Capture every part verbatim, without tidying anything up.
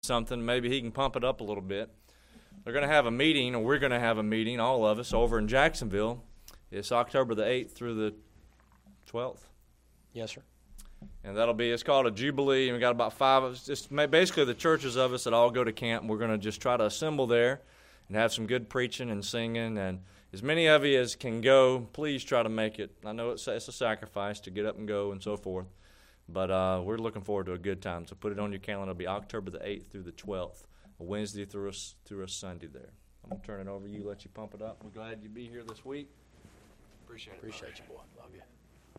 something, maybe he can pump it up a little bit. They're going to have a meeting, or we're going to have a meeting, all of us, over in Jacksonville. It's October the eighth through the twelfth. Yes, sir. And that'll be, it's called a Jubilee, and we got about five of us, just basically the churches of us that all go to camp, and we're going to just try to assemble there and have some good preaching and singing. And as many of you as can go, please try to make it. I know it's, it's a sacrifice to get up and go and so forth, but uh, we're looking forward to a good time. So put it on your calendar. It'll be October the eighth through the twelfth, a Wednesday through a, through a Sunday there. I'm going to turn it over to you, let you pump it up. We're glad you be here this week. Appreciate it. Appreciate you, boy. Love you.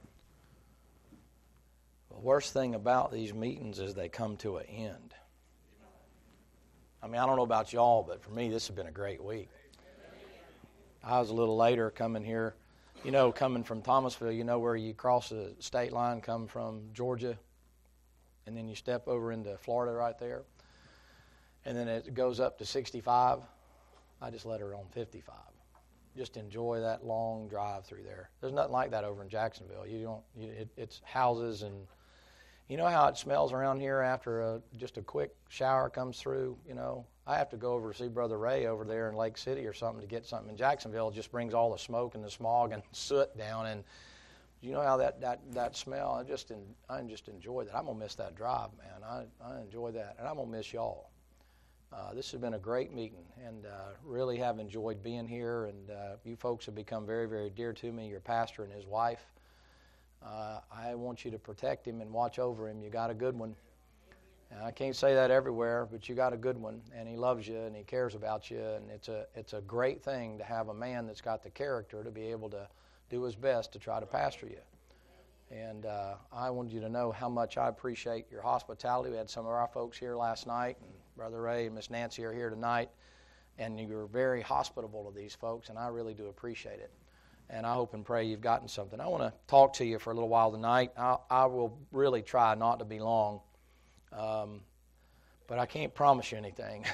The worst thing about these meetings is they come to an end. I mean, I don't know about y'all, but for me, this has been a great week. I was a little later coming here. You know, coming from Thomasville, you know where you cross the state line, come from Georgia, and then you step over into Florida right there. And then it goes up to sixty-five. I just let her on fifty-five. Just enjoy that long drive through there. There's nothing like that over in Jacksonville. You don't. You, it, it's houses, and you know how it smells around here after a, just a quick shower comes through. You know, I have to go over to see Brother Ray over there in Lake City or something to get something in Jacksonville. It just brings all the smoke and the smog and soot down, and you know how that that, that smell. I just in, I just enjoy that. I'm gonna miss that drive, man. I I enjoy that, and I'm gonna miss y'all. Uh, this has been a great meeting, and uh, really have enjoyed being here, and uh, you folks have become very, very dear to me, your pastor and his wife. Uh, I want you to protect him and watch over him. You got a good one. And I can't say that everywhere, but you got a good one, and he loves you, and he cares about you, and it's a, it's a great thing to have a man that's got the character to be able to do his best to try to pastor you. And uh, I wanted you to know how much I appreciate your hospitality. We had some of our folks here last night, and Brother Ray and Miss Nancy are here tonight, and you were very hospitable to these folks, and I really do appreciate it. And I hope and pray you've gotten something. I want to talk to you for a little while tonight. I, I will really try not to be long, um, but I can't promise you anything.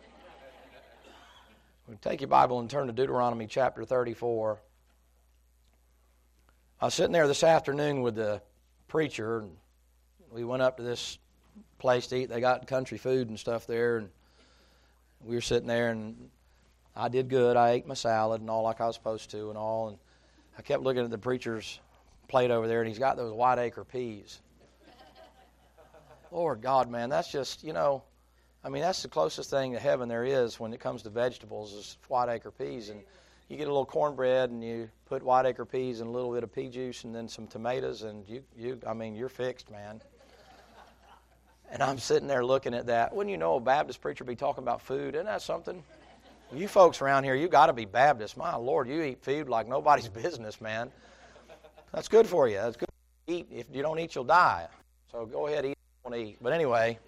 Take your Bible and turn to Deuteronomy chapter thirty-four. I was sitting there this afternoon with the preacher, and we went up to this place to eat. They got country food and stuff there, and we were sitting there, and I did good. I ate my salad and all like I was supposed to and all, and I kept looking at the preacher's plate over there, and he's got those white acre peas. Lord God, man, that's just, you know, I mean, that's the closest thing to heaven there is when it comes to vegetables is white acre peas. And you get a little cornbread, and you put white acre peas and a little bit of pea juice and then some tomatoes, and you, you I mean, you're fixed, man. And I'm sitting there looking at that. Wouldn't you know a Baptist preacher be talking about food? Isn't that something? You folks around here, you got to be Baptist. My Lord, you eat food like nobody's business, man. That's good for you. That's good to eat. If you don't eat, you'll die. So go ahead, eat if you want to eat. But anyway,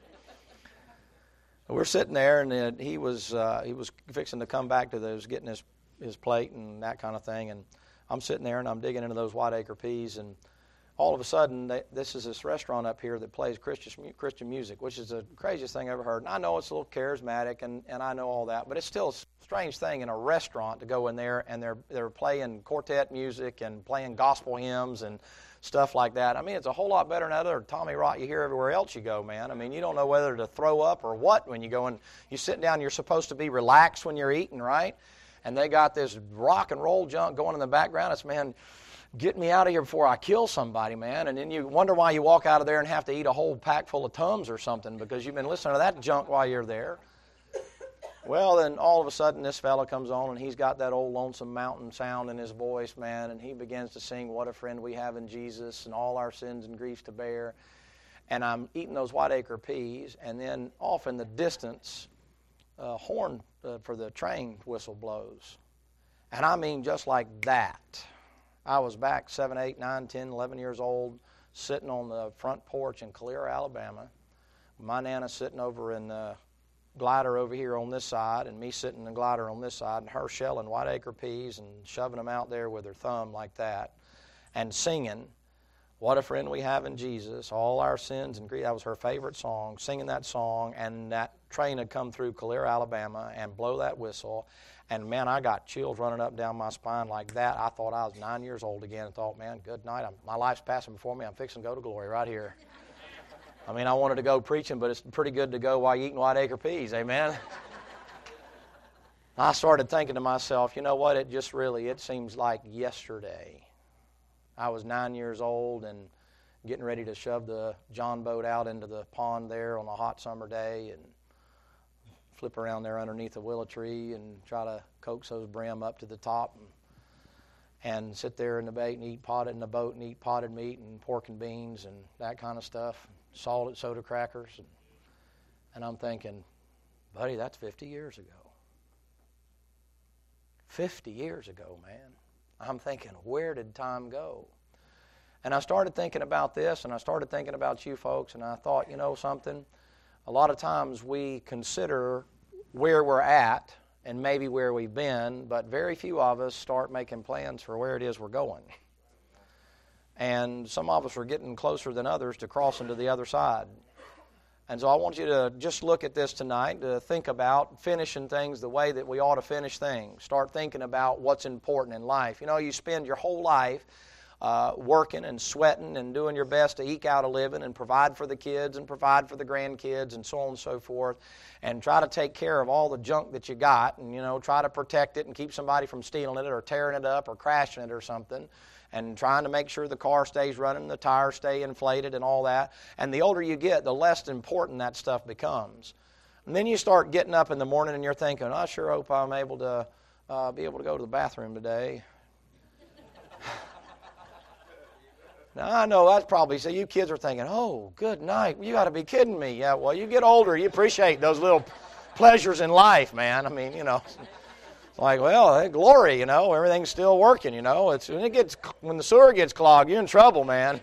we're sitting there, and he was uh, he was fixing to come back to those, getting his his plate and that kind of thing. And I'm sitting there, and I'm digging into those white acre peas, and all of a sudden, they, this is this restaurant up here that plays Christian Christian music, which is the craziest thing I ever heard. And I know it's a little charismatic, and, and I know all that, but it's still a strange thing in a restaurant to go in there, and they're they're playing quartet music and playing gospel hymns and stuff like that. I mean, it's a whole lot better than that other Tommy Rock you hear everywhere else you go, man. I mean, you don't know whether to throw up or what when you go and you sit down. You're supposed to be relaxed when you're eating, right? And they got this rock and roll junk going in the background. It's, man, get me out of here before I kill somebody, man. And then you wonder why you walk out of there and have to eat a whole pack full of Tums or something because you've been listening to that junk while you're there. Well, then all of a sudden this fella comes on, and he's got that old Lonesome Mountain sound in his voice, man, and he begins to sing, "What a Friend We Have in Jesus," and all our sins and griefs to bear. And I'm eating those white acre peas, and then off in the distance, a horn uh, for the train whistle blows. And I mean just like that. I was back seven, eight, nine, ten, eleven years old, sitting on the front porch in Calera, Alabama. My Nana sitting over in the glider over here on this side, and me sitting in the glider on this side, and her shelling white acre peas and shoving them out there with her thumb like that, and singing, "What a Friend We Have in Jesus, all our sins and grief." That was her favorite song, singing that song, and that train had come through Calera, Alabama, and blow that whistle. And, man, I got chills running up down my spine like that. I thought I was nine years old again and thought, man, good night. I'm, my life's passing before me. I'm fixing to go to glory right here. I mean, I wanted to go preaching, but it's pretty good to go while you're eating Whiteacre peas, amen? I started thinking to myself, you know what, it just really, it seems like yesterday. I was nine years old and getting ready to shove the John boat out into the pond there on a hot summer day and flip around there underneath a willow tree and try to coax those brim up to the top and, and sit there in the bait and eat potted in the boat and eat potted meat and pork and beans and that kind of stuff. Salted soda crackers, and, and I'm thinking, buddy, that's fifty years ago. fifty years ago, man. I'm thinking, where did time go? And I started thinking about this, and I started thinking about you folks, and I thought, you know something? A lot of times we consider where we're at and maybe where we've been, but very few of us start making plans for where it is we're going. And some of us are getting closer than others to crossing to the other side. And so I want you to just look at this tonight, to think about finishing things the way that we ought to finish things. Start thinking about what's important in life. You know, you spend your whole life uh, working and sweating and doing your best to eke out a living and provide for the kids and provide for the grandkids and so on and so forth, and try to take care of all the junk that you got and, you know, try to protect it and keep somebody from stealing it or tearing it up or crashing it or something, and trying to make sure the car stays running, the tires stay inflated and all that. And the older you get, the less important that stuff becomes. And then you start getting up in the morning and you're thinking, I sure hope I'm able to uh, be able to go to the bathroom today. Now, I know that's probably, so you kids are thinking, oh, good night. You got to be kidding me. Yeah, well, you get older, you appreciate those little pleasures in life, man. I mean, you know. Like, well, hey, glory, you know, everything's still working, you know. It's when it gets when the sewer gets clogged, you're in trouble, man.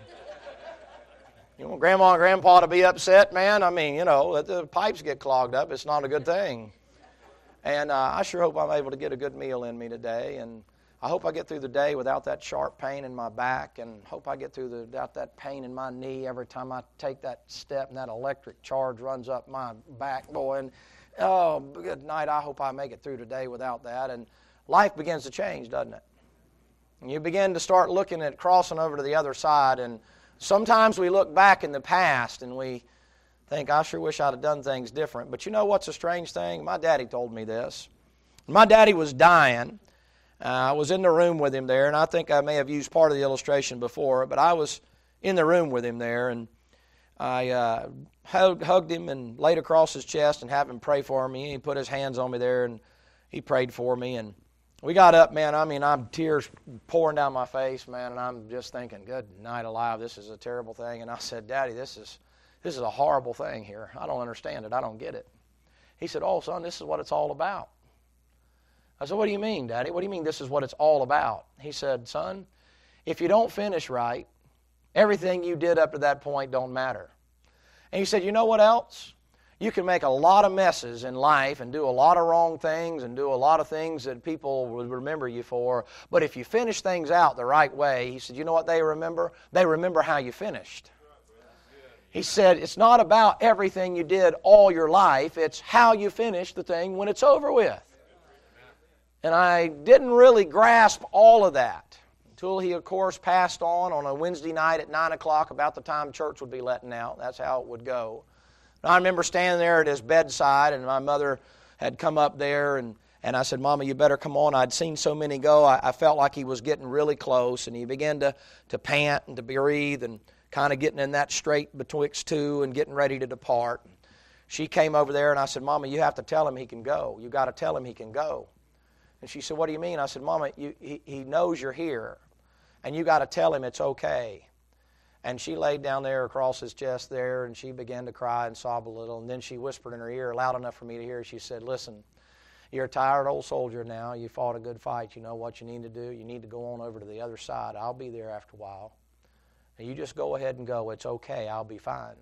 You want grandma and grandpa to be upset, man? I mean, you know, the pipes get clogged up. It's not a good thing. And uh, I sure hope I'm able to get a good meal in me today. And I hope I get through the day without that sharp pain in my back, and hope I get through the, without that pain in my knee every time I take that step and that electric charge runs up my back, boy. And oh, good night. I hope I make it through today without that. And life begins to change, doesn't it? And you begin to start looking at crossing over to the other side. And sometimes we look back in the past and we think, I sure wish I'd have done things different. But you know what's a strange thing? My daddy told me this. My daddy was dying. Uh, I was in the room with him there, and I think I may have used part of the illustration before, but I was in the room with him there, and I uh, hugged, hugged him and laid across his chest and had him pray for me. He put his hands on me there, and he prayed for me. And we got up, man. I mean, I'm tears pouring down my face, man, and I'm just thinking, good night alive, this is a terrible thing. And I said, Daddy, this is this is a horrible thing here. I don't understand it. I don't get it. He said, oh, son, this is what it's all about. I said, what do you mean, Daddy? What do you mean this is what it's all about? He said, son, if you don't finish right, everything you did up to that point don't matter. And he said, you know what else? You can make a lot of messes in life and do a lot of wrong things and do a lot of things that people would remember you for. But if you finish things out the right way, he said, you know what they remember? They remember how you finished. He said, it's not about everything you did all your life. It's how you finish the thing when it's over with. And I didn't really grasp all of that until he, of course, passed on on a Wednesday night at nine o'clock, about the time church would be letting out. That's how it would go. And I remember standing there at his bedside, and my mother had come up there, and, and I said, Mama, you better come on. I'd seen so many go. I, I felt like he was getting really close, and he began to, to pant and to breathe and kind of getting in that strait betwixt two and getting ready to depart. She came over there, and I said, Mama, you have to tell him he can go. You got to tell him he can go. And she said, what do you mean? I said, Mama, you, he, he knows you're here, and you got to tell him it's okay. And she laid down there across his chest there, and she began to cry and sob a little. And then she whispered in her ear, loud enough for me to hear. She said, listen, you're a tired old soldier now. You fought a good fight. You know what you need to do? You need to go on over to the other side. I'll be there after a while. And you just go ahead and go. It's okay. I'll be fine.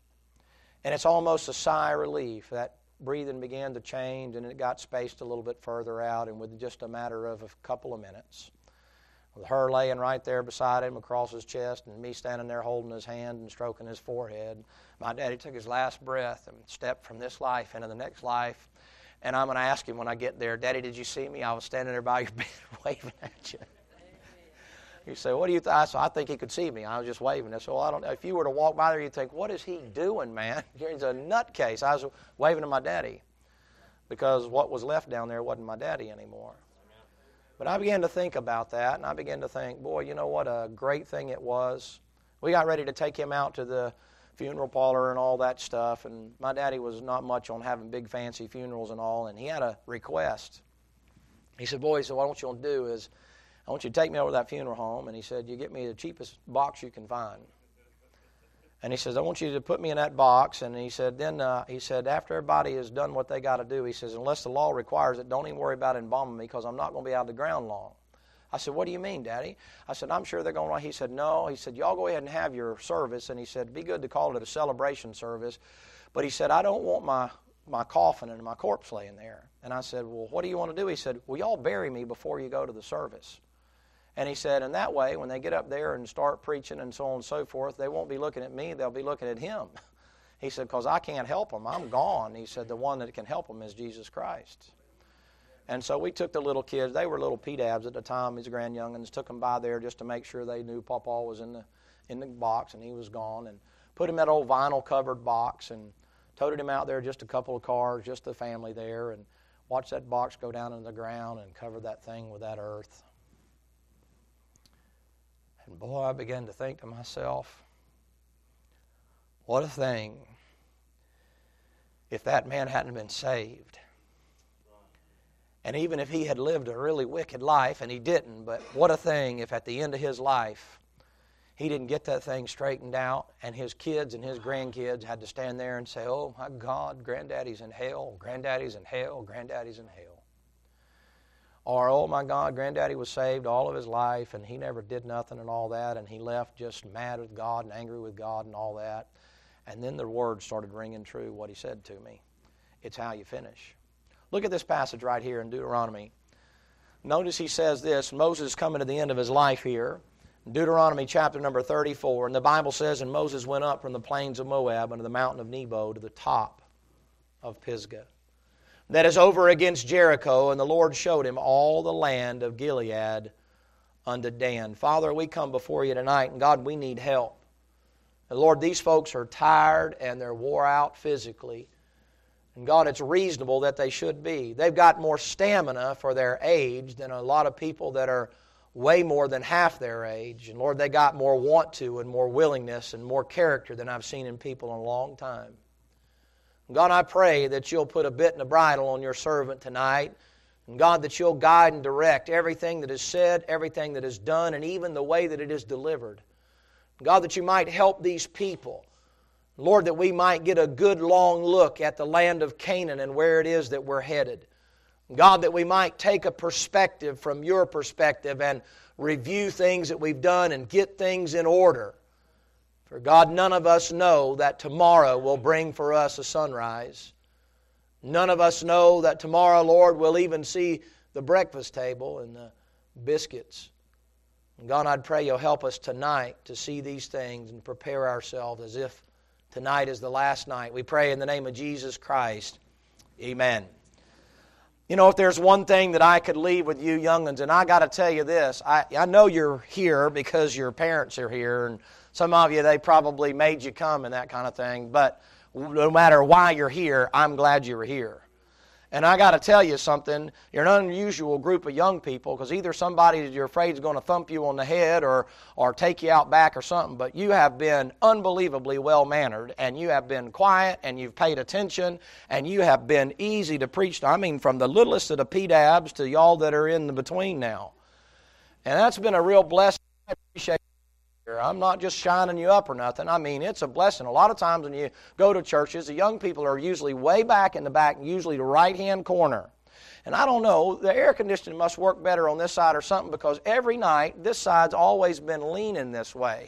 And it's almost a sigh of relief. That breathing began to change, and it got spaced a little bit further out, and with just a matter of a couple of minutes, with her laying right there beside him across his chest and me standing there holding his hand and stroking his forehead, my daddy took his last breath and stepped from this life into the next life. And I'm going to ask him when I get there, Daddy, did you see me? I was standing there by your bed waving at you. You say, what do you think? I said, I think he could see me. I was just waving. I said, well, I don't know. If you were to walk by there, you'd think, what is he doing, man? He's a nutcase. I was waving to my daddy because what was left down there wasn't my daddy anymore. But I began to think about that, and I began to think, boy, you know what a great thing it was. We got ready to take him out to the funeral parlor and all that stuff, and my daddy was not much on having big fancy funerals and all, and he had a request. He said, boy, he said, what I want you to do is I want you to take me over to that funeral home, and he said, you get me the cheapest box you can find. And he says, I want you to put me in that box, and he said, then uh, he said, after everybody has done what they got to do, he says, unless the law requires it, don't even worry about embalming me because I'm not going to be out of the ground long. I said, what do you mean, Daddy? I said, I'm sure they're going to. He said, no. He said, y'all go ahead and have your service. And he said, be good to call it a celebration service. But he said, I don't want my, my coffin and my corpse laying there. And I said, well, what do you want to do? He said, well, y'all bury me before you go to the service. And he said, and that way, when they get up there and start preaching and so on and so forth, they won't be looking at me, they'll be looking at him. He said, because I can't help them. I'm gone. He said, the one that can help them is Jesus Christ. And so we took the little kids. They were little P-dabs at the time, his grand young'uns, took them by there just to make sure they knew Pawpaw was in the in the box and he was gone. And put him in that old vinyl-covered box and toted him out there, just a couple of cars, just the family there, and watched that box go down into the ground and cover that thing with that earth. And boy, I began to think to myself, what a thing if that man hadn't been saved. And even if he had lived a really wicked life, and he didn't, but what a thing if at the end of his life he didn't get that thing straightened out, and his kids and his grandkids had to stand there and say, oh my God, Granddaddy's in hell, Granddaddy's in hell, Granddaddy's in hell. Or, oh my God, Granddaddy was saved all of his life, and he never did nothing and all that, and he left just mad with God and angry with God and all that. And then the words started ringing true, what he said to me. It's how you finish. Look at this passage right here in Deuteronomy. Notice he says this, Moses is coming to the end of his life here. Deuteronomy chapter number thirty-four. And the Bible says, and Moses went up from the plains of Moab unto the mountain of Nebo to the top of Pisgah, that is over against Jericho, and the Lord showed him all the land of Gilead unto Dan. Father, we come before you tonight, and God, we need help. And Lord, these folks are tired and they're wore out physically. And God, it's reasonable that they should be. They've got more stamina for their age than a lot of people that are way more than half their age. And Lord, they got more want to and more willingness and more character than I've seen in people in a long time. God, I pray that you'll put a bit and a bridle on your servant tonight. And God, that you'll guide and direct everything that is said, everything that is done, and even the way that it is delivered. God, that you might help these people. Lord, that we might get a good long look at the land of Canaan and where it is that we're headed. God, that we might take a perspective from your perspective and review things that we've done and get things in order. For God, none of us know that tomorrow will bring for us a sunrise. None of us know that tomorrow, Lord, we'll even see the breakfast table and the biscuits. And God, I'd pray you'll help us tonight to see these things and prepare ourselves as if tonight is the last night. We pray in the name of Jesus Christ. Amen. You know, if there's one thing that I could leave with you young'uns, and I got to tell you this, I, I know you're here because your parents are here, and some of you, they probably made you come and that kind of thing, but no matter why you're here, I'm glad you were here. And I got to tell you something, you're an unusual group of young people, because either somebody you're afraid is going to thump you on the head or, or take you out back or something, but you have been unbelievably well-mannered, and you have been quiet, and you've paid attention, and you have been easy to preach to. I mean, from the littlest of the P-dabs to y'all that are in the between now. And that's been a real blessing. I appreciate it. I'm not just shining you up or nothing. I mean, it's a blessing. A lot of times when you go to churches, the young people are usually way back in the back, usually the right-hand corner. And I don't know, the air conditioning must work better on this side or something, because every night this side's always been leaning this way.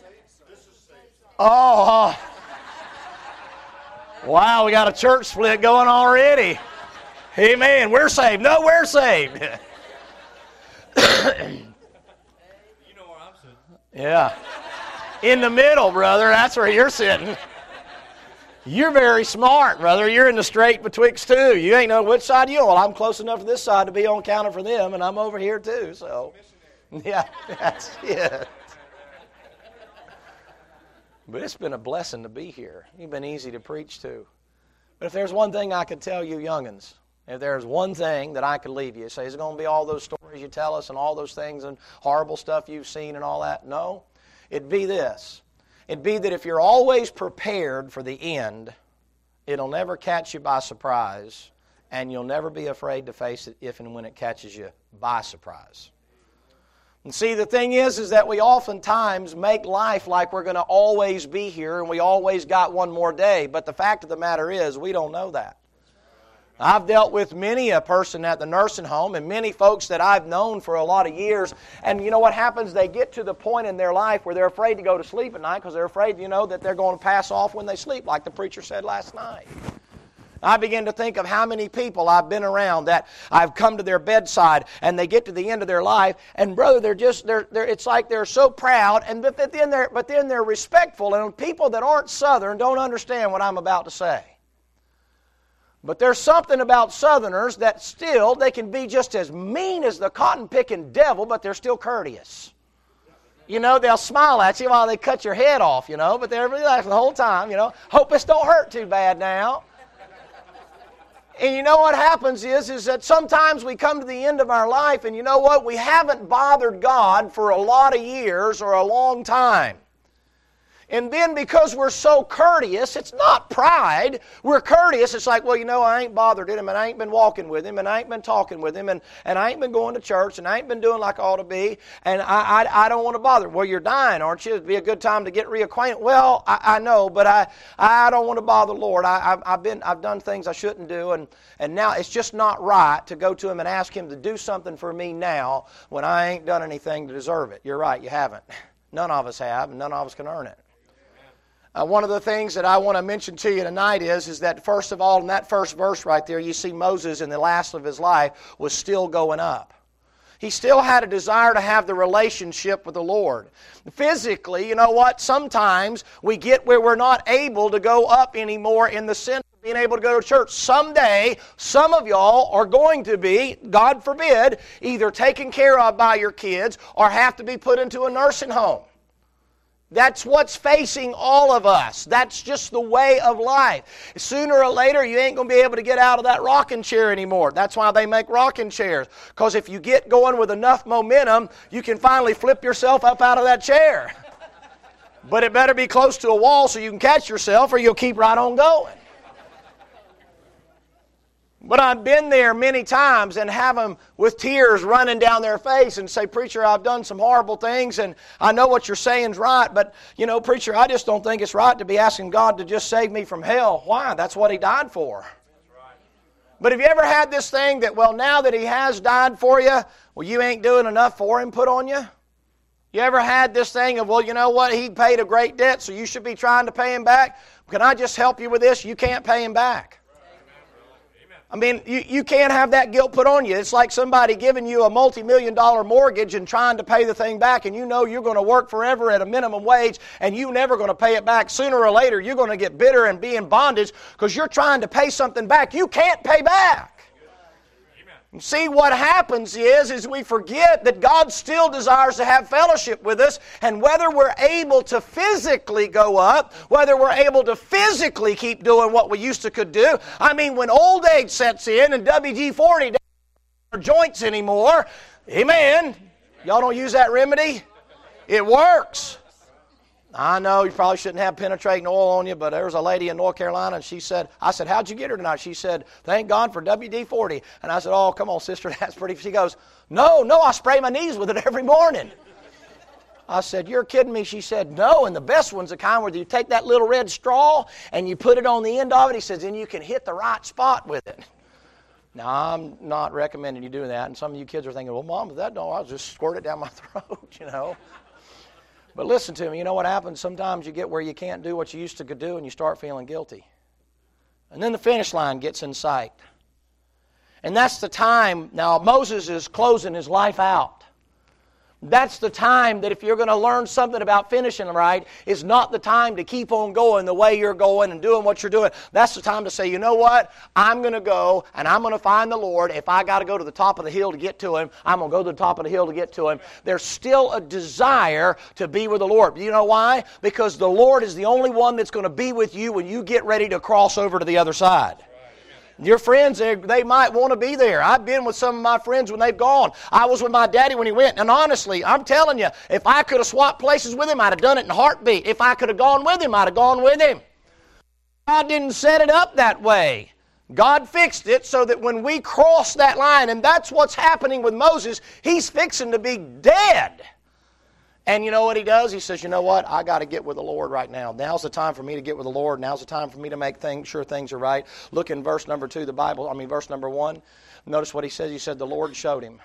Oh, oh. Wow, we got a church split going already. Amen. We're saved. No, we're saved. Yeah. In the middle, brother. That's where you're sitting. You're very smart, brother. You're in the straight betwixt two. You ain't know which side you're on. Well, I'm close enough to this side to be on counter for them, and I'm over here too. So, Yeah, that's it. But it's been a blessing to be here. You've been easy to preach to. But if there's one thing I could tell you young'uns, if there's one thing that I could leave you, say, is it going to be all those stories you tell us and all those things and horrible stuff you've seen and all that? No. It'd be this. It'd be that if you're always prepared for the end, it'll never catch you by surprise, and you'll never be afraid to face it if and when it catches you by surprise. And see, the thing is, is that we oftentimes make life like we're going to always be here and we always got one more day. But the fact of the matter is, we don't know that. I've dealt with many a person at the nursing home and many folks that I've known for a lot of years. And you know what happens? They get to the point in their life where they're afraid to go to sleep at night because they're afraid, you know, that they're going to pass off when they sleep, like the preacher said last night. I begin to think of how many people I've been around that I've come to their bedside and they get to the end of their life and brother, they're just they're, they're it's like they're so proud and but then they're but then they're respectful, and people that aren't Southern don't understand what I'm about to say. But there's something about Southerners that still they can be just as mean as the cotton picking devil, but they're still courteous. You know, they'll smile at you while they cut your head off, you know, but they're relaxing the whole time, you know. Hope this don't hurt too bad now. And you know what happens is, is that sometimes we come to the end of our life and you know what? We haven't bothered God for a lot of years or a long time. And then because we're so courteous, it's not pride. We're courteous. It's like, well, you know, I ain't bothered him, and I ain't been walking with him, and I ain't been talking with him, and, and I ain't been going to church, and I ain't been doing like I ought to be, and I, I, I don't want to bother. Well, you're dying, aren't you? It'd be a good time to get reacquainted. Well, I, I know, but I, I don't want to bother the Lord. I, I, I've been I've done things I shouldn't do, and, and now it's just not right to go to him and ask him to do something for me now when I ain't done anything to deserve it. You're right, you haven't. None of us have, and none of us can earn it. Uh, one of the things that I want to mention to you tonight is, is that first of all, in that first verse right there, you see Moses in the last of his life was still going up. He still had a desire to have the relationship with the Lord. Physically, you know what? Sometimes we get where we're not able to go up anymore in the sense of being able to go to church. Someday, some of y'all are going to be, God forbid, either taken care of by your kids or have to be put into a nursing home. That's what's facing all of us. That's just the way of life. Sooner or later, you ain't going to be able to get out of that rocking chair anymore. That's why they make rocking chairs. Because if you get going with enough momentum, you can finally flip yourself up out of that chair. But it better be close to a wall so you can catch yourself, or you'll keep right on going. But I've been there many times and have them with tears running down their face and say, preacher, I've done some horrible things and I know what you're saying is right, but, you know, preacher, I just don't think it's right to be asking God to just save me from hell. Why? That's what He died for. But have you ever had this thing that, well, now that He has died for you, well, you ain't doing enough for Him put on you? You ever had this thing of, well, you know what, He paid a great debt, so you should be trying to pay Him back? Can I just help you with this? You can't pay Him back. I mean, you, you can't have that guilt put on you. It's like somebody giving you a multi-million dollar mortgage and trying to pay the thing back, and you know you're going to work forever at a minimum wage, and you're never going to pay it back. Sooner or later, you're going to get bitter and be in bondage because you're trying to pay something back you can't pay back. And see, what happens is, is we forget that God still desires to have fellowship with us, and whether we're able to physically go up, whether we're able to physically keep doing what we used to could do. I mean, when old age sets in and W D forty doesn't our joints anymore, amen, y'all don't use that remedy? It works. I know you probably shouldn't have penetrating oil on you, but there was a lady in North Carolina, and she said, I said, how'd you get her tonight? She said, thank God for W D forty. And I said, oh, come on, sister, that's pretty. She goes, no, no, I spray my knees with it every morning. I said, you're kidding me. She said, no, and the best one's the kind where you take that little red straw and you put it on the end of it. He says, then you can hit the right spot with it. Now, I'm not recommending you doing that, and some of you kids are thinking, well, Mom, if that don't, I'll just squirt it down my throat, you know. But listen to me, you know what happens? Sometimes you get where you can't do what you used to could do and you start feeling guilty. And then the finish line gets in sight. And that's the time, now Moses is closing his life out. That's the time that if you're going to learn something about finishing right, is not the time to keep on going the way you're going and doing what you're doing. That's the time to say, you know what? I'm going to go and I'm going to find the Lord. If I got to go to the top of the hill to get to Him, I'm going to go to the top of the hill to get to Him. There's still a desire to be with the Lord. You know why? Because the Lord is the only one that's going to be with you when you get ready to cross over to the other side. Your friends, they, they might want to be there. I've been with some of my friends when they've gone. I was with my daddy when he went. And honestly, I'm telling you, if I could have swapped places with him, I'd have done it in a heartbeat. If I could have gone with him, I'd have gone with him. God didn't set it up that way. God fixed it so that when we cross that line, and that's what's happening with Moses, he's fixing to be dead. And you know what he does? He says, you know what? I got to get with the Lord right now. Now's the time for me to get with the Lord. Now's the time for me to make things, sure things are right. Look in verse number two, the Bible, I mean verse number one. Notice what he says. He said, the Lord showed him.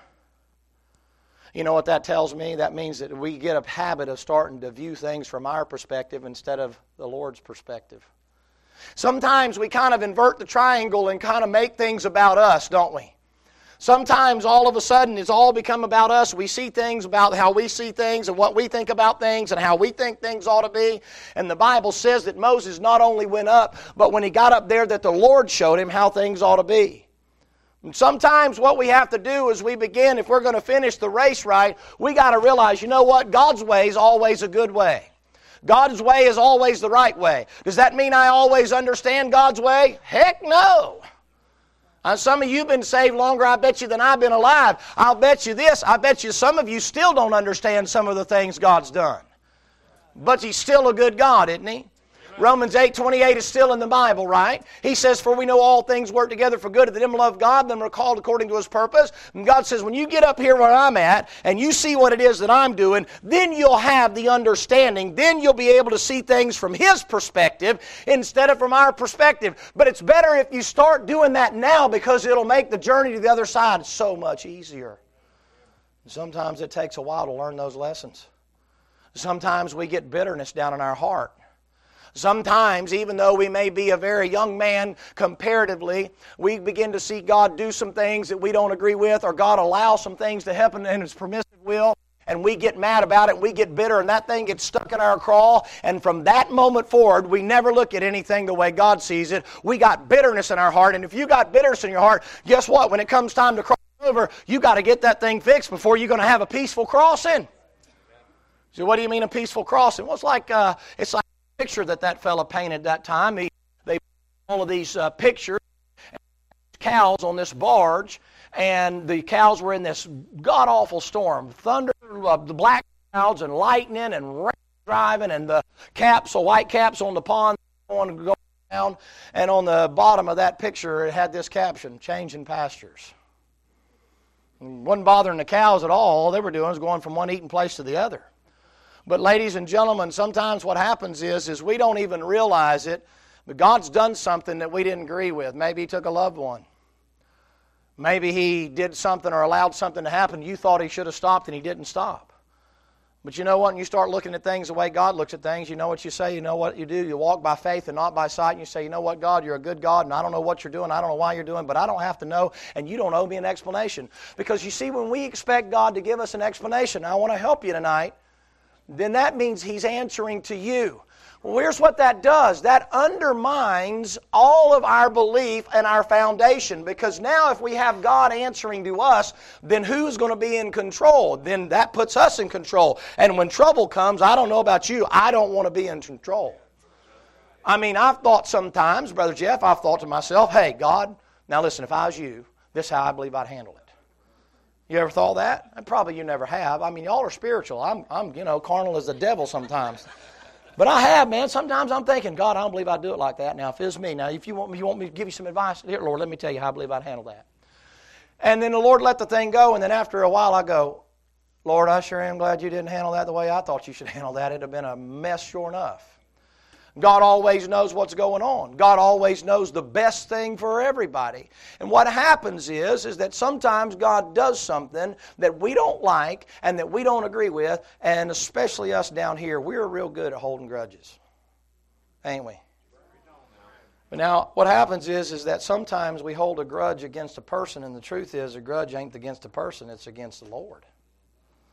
You know what that tells me? That means that we get a habit of starting to view things from our perspective instead of the Lord's perspective. Sometimes we kind of invert the triangle and kind of make things about us, don't we? Sometimes all of a sudden it's all become about us. We see things about how we see things and what we think about things and how we think things ought to be. And the Bible says that Moses not only went up, but when he got up there that the Lord showed him how things ought to be. And sometimes what we have to do is we begin, if we're going to finish the race right, we got to realize, you know what? God's way is always a good way. God's way is always the right way. Does that mean I always understand God's way? Heck no. Uh, some of you have been saved longer, I bet you, than I've been alive. I'll bet you this. I bet you some of you still don't understand some of the things God's done. But He's still a good God, isn't He? Romans eight twenty-eight is still in the Bible, right? He says, for we know all things work together for good to them that love God, them are called according to His purpose. And God says, when you get up here where I'm at, and you see what it is that I'm doing, then you'll have the understanding. Then you'll be able to see things from His perspective instead of from our perspective. But it's better if you start doing that now because it'll make the journey to the other side so much easier. Sometimes it takes a while to learn those lessons. Sometimes we get bitterness down in our heart. Sometimes, even though we may be a very young man comparatively, we begin to see God do some things that we don't agree with, or God allow some things to happen in His permissive will, and we get mad about it, we get bitter, and that thing gets stuck in our craw, and from that moment forward, we never look at anything the way God sees it. We got bitterness in our heart, and if you got bitterness in your heart, guess what? When it comes time to cross over, you got to get that thing fixed before you're going to have a peaceful crossing. So what do you mean a peaceful crossing? Well, it's like, uh, it's like picture that that fella painted that time. He, they all of these uh, pictures, cows on this barge, and the cows were in this god-awful storm, thunder, uh, the black clouds, and lightning, and rain driving, and the caps, the white caps on the pond going to go down, and on the bottom of that picture it had this caption, changing pastures. It wasn't bothering the cows at all. All they were doing was going from one eating place to the other. But ladies and gentlemen, sometimes what happens is, is we don't even realize it, but God's done something that we didn't agree with. Maybe He took a loved one. Maybe He did something or allowed something to happen. You thought He should have stopped and He didn't stop. But you know what? When you start looking at things the way God looks at things, you know what you say, you know what you do. You walk by faith and not by sight, and you say, you know what, God, you're a good God, and I don't know what you're doing, I don't know why you're doing, but I don't have to know, and you don't owe me an explanation. Because you see, when we expect God to give us an explanation, I want to help you tonight, then that means He's answering to you. Well, here's what that does. That undermines all of our belief and our foundation, because now if we have God answering to us, then who's going to be in control? Then that puts us in control. And when trouble comes, I don't know about you, I don't want to be in control. I mean, I've thought sometimes, Brother Jeff, I've thought to myself, hey, God, now listen, if I was you, this is how I believe I'd handle it. You ever thought that? And probably you never have. I mean, y'all are spiritual. I'm, I'm, you know, carnal as the devil sometimes. But I have, man. Sometimes I'm thinking, God, I don't believe I'd do it like that. Now, if it's me, now, if you want me, you want me to give you some advice, here, Lord, let me tell you how I believe I'd handle that. And then the Lord let the thing go, and then after a while I go, Lord, I sure am glad you didn't handle that the way I thought you should handle that. It'd have been a mess sure enough. God always knows what's going on. God always knows the best thing for everybody. And what happens is, is that sometimes God does something that we don't like and that we don't agree with, and especially us down here, we're real good at holding grudges. Ain't we? But now, what happens is, is that sometimes we hold a grudge against a person, and the truth is, a grudge ain't against a person, it's against the Lord.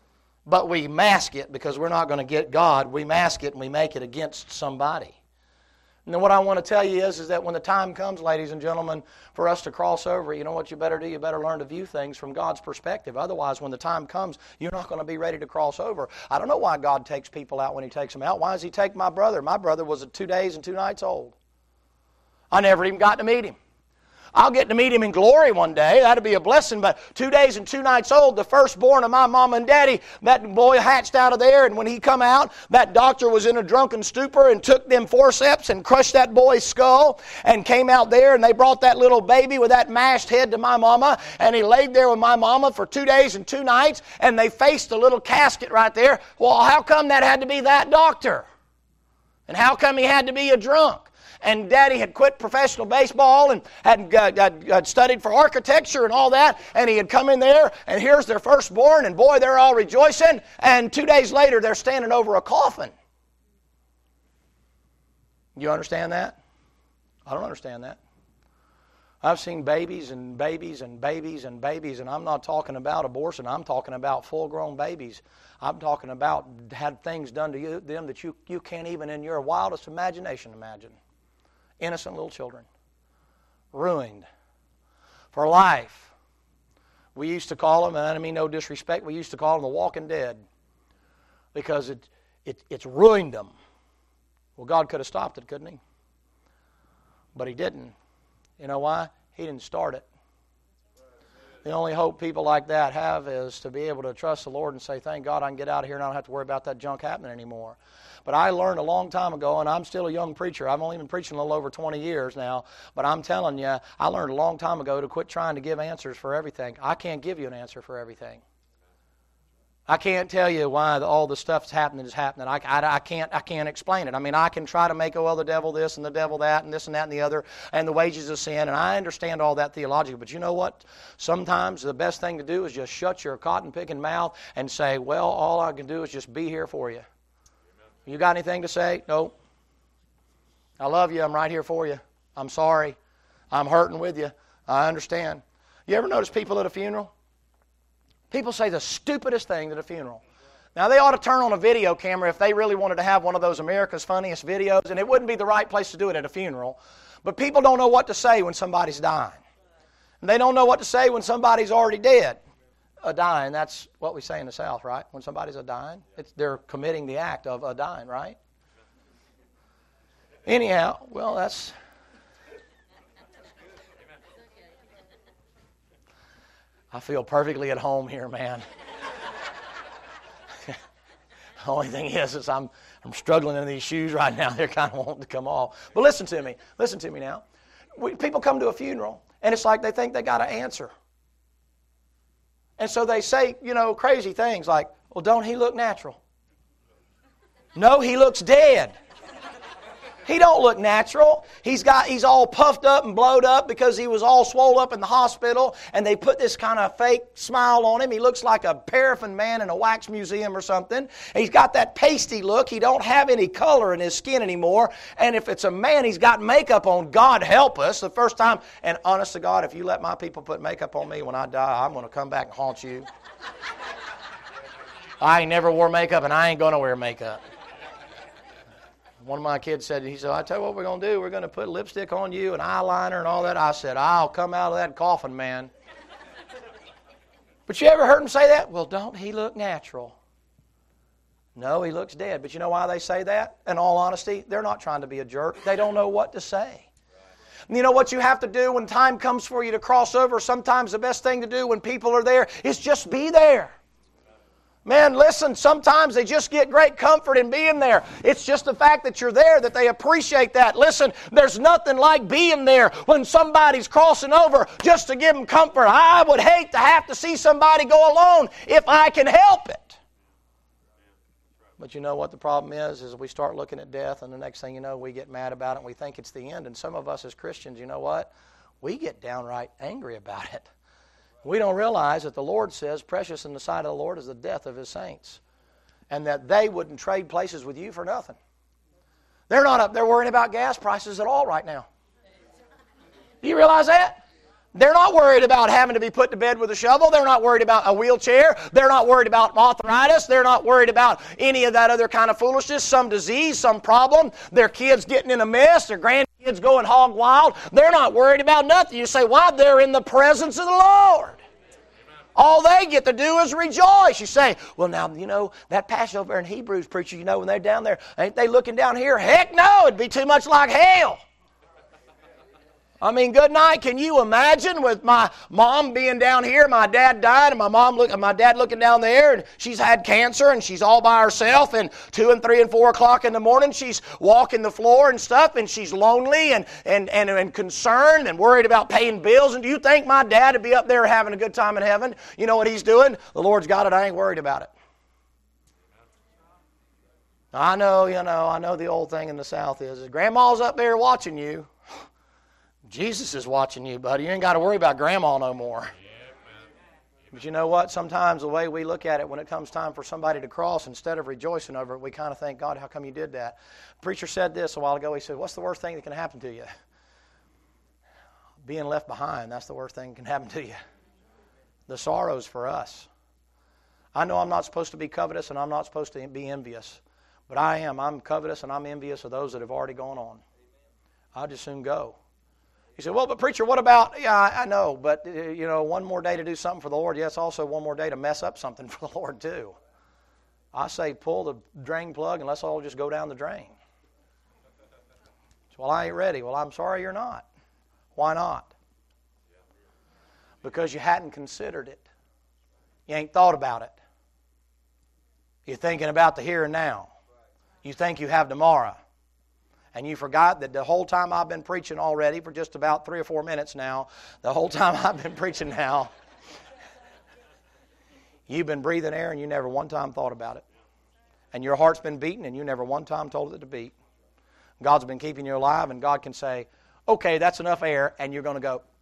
But we mask it because we're not going to get God. We mask it and we make it against somebody. And then what I want to tell you is, is that when the time comes, ladies and gentlemen, for us to cross over, you know what you better do? You better learn to view things from God's perspective. Otherwise, when the time comes, you're not going to be ready to cross over. I don't know why God takes people out when He takes them out. Why does He take my brother? My brother was two days and two nights old. I never even got to meet him. I'll get to meet him in glory one day. That'd be a blessing. But two days and two nights old, the firstborn of my mom and daddy, that boy hatched out of there. And when he come out, that doctor was in a drunken stupor and took them forceps and crushed that boy's skull and came out there. And they brought that little baby with that mashed head to my mama. And he laid there with my mama for two days and two nights. And they faced a little casket right there. Well, how come that had to be that doctor? And how come he had to be a drunk? And Daddy had quit professional baseball and had, uh, had, had studied for architecture and all that. And he had come in there, and here's their firstborn, and boy, they're all rejoicing. And two days later, they're standing over a coffin. You understand that? I don't understand that. I've seen babies and babies and babies and babies, and I'm not talking about abortion. I'm talking about full-grown babies. I'm talking about had things done to you, them that you, you can't even in your wildest imagination imagine. Innocent little children, ruined for life. We used to call them, and I don't mean no disrespect, we used to call them the walking dead because it, it it's ruined them. Well, God could have stopped it, couldn't He? But He didn't. You know why? He didn't start it. The only hope people like that have is to be able to trust the Lord and say, thank God I can get out of here and I don't have to worry about that junk happening anymore. But I learned a long time ago, and I'm still a young preacher. I've only been preaching a little over twenty years now. But I'm telling you, I learned a long time ago to quit trying to give answers for everything. I can't give you an answer for everything. I can't tell you why all the stuff's happening is happening. I, I, I can't I can't explain it. I mean, I can try to make, oh, well, the devil this and the devil that and this and that and the other and the wages of sin, and I understand all that theologically. But you know what? Sometimes the best thing to do is just shut your cotton-picking mouth and say, well, all I can do is just be here for you. You got anything to say? No. I love you. I'm right here for you. I'm sorry. I'm hurting with you. I understand. You ever notice people at a funeral? People say the stupidest thing at a funeral. Now, they ought to turn on a video camera if they really wanted to have one of those America's Funniest Videos, and it wouldn't be the right place to do it at a funeral. But people don't know what to say when somebody's dying. And they don't know what to say when somebody's already dead. A dying, that's what we say in the South, right? When somebody's a dying, it's, they're committing the act of a dying, right? Anyhow, well, that's... I feel perfectly at home here, man. The only thing is, is I'm I'm struggling in these shoes right now. They're kind of wanting to come off. But listen to me. Listen to me now. We, people come to a funeral, and it's like they think they got an answer. And so they say, you know, crazy things like, well, don't he look natural? No, he looks dead. He don't look natural. He's got he's all puffed up and blowed up because he was all swole up in the hospital, and they put this kind of fake smile on him. He looks like a paraffin man in a wax museum or something. He's got that pasty look. He don't have any color in his skin anymore. And if it's a man, he's got makeup on. God help us. The first time, and honest to God, if you let my people put makeup on me when I die, I'm going to come back and haunt you. I ain't never wore makeup, and I ain't going to wear makeup. One of my kids said, he said, I tell you what we're going to do. We're going to put lipstick on you and eyeliner and all that. I said, I'll come out of that coffin, man. But you ever heard him say that? Well, don't he look natural? No, he looks dead. But you know why they say that? In all honesty, they're not trying to be a jerk. They don't know what to say. And you know what you have to do when time comes for you to cross over? Sometimes the best thing to do when people are there is just be there. Man, listen, sometimes they just get great comfort in being there. It's just the fact that you're there that they appreciate that. Listen, there's nothing like being there when somebody's crossing over just to give them comfort. I would hate to have to see somebody go alone if I can help it. But you know what the problem is, is we start looking at death, and the next thing you know, we get mad about it, and we think it's the end. And some of us as Christians, you know what? We get downright angry about it. We don't realize that the Lord says, precious in the sight of the Lord is the death of His saints. And that they wouldn't trade places with you for nothing. They're not up there worrying about gas prices at all right now. Do you realize that? They're not worried about having to be put to bed with a shovel. They're not worried about a wheelchair. They're not worried about arthritis. They're not worried about any of that other kind of foolishness, some disease, some problem. Their kids getting in a mess, their grandkids going hog wild. They're not worried about nothing. You say, why? They're in the presence of the Lord. All they get to do is rejoice. You say, well, now, you know, that passage over in Hebrews, preacher, you know, when they're down there, ain't they looking down here? Heck no, it'd be too much like hell. I mean, good night. Can you imagine with my mom being down here, my dad died, and my mom look, my dad looking down there, and she's had cancer, and she's all by herself, and two and three and four o'clock in the morning, she's walking the floor and stuff, and she's lonely and, and, and, and concerned and worried about paying bills. And do you think my dad would be up there having a good time in heaven? You know what he's doing? The Lord's got it. I ain't worried about it. I know, you know, I know the old thing in the South is, is Grandma's up there watching you. Jesus is watching you, buddy. You ain't got to worry about Grandma no more. But you know what? Sometimes the way we look at it when it comes time for somebody to cross, instead of rejoicing over it, we kind of think, God, how come you did that? The preacher said this a while ago. He said, what's the worst thing that can happen to you? Being left behind. That's the worst thing that can happen to you. The sorrows for us. I know I'm not supposed to be covetous and I'm not supposed to be envious. But I am. I'm covetous and I'm envious of those that have already gone on. I'll just soon go. You say, well, but preacher, what about, yeah, I, I know, but, uh, you know, one more day to do something for the Lord, yes, also one more day to mess up something for the Lord, too. I say pull the drain plug and let's all just go down the drain. So, well, I ain't ready. Well, I'm sorry you're not. Why not? Because you hadn't considered it. You ain't thought about it. You're thinking about the here and now. You think you have tomorrow. And you forgot that the whole time I've been preaching already, for just about three or four minutes now, the whole time I've been preaching now, you've been breathing air and you never one time thought about it. And your heart's been beating and you never one time told it to beat. God's been keeping you alive, and God can say, okay, that's enough air, and you're going to go.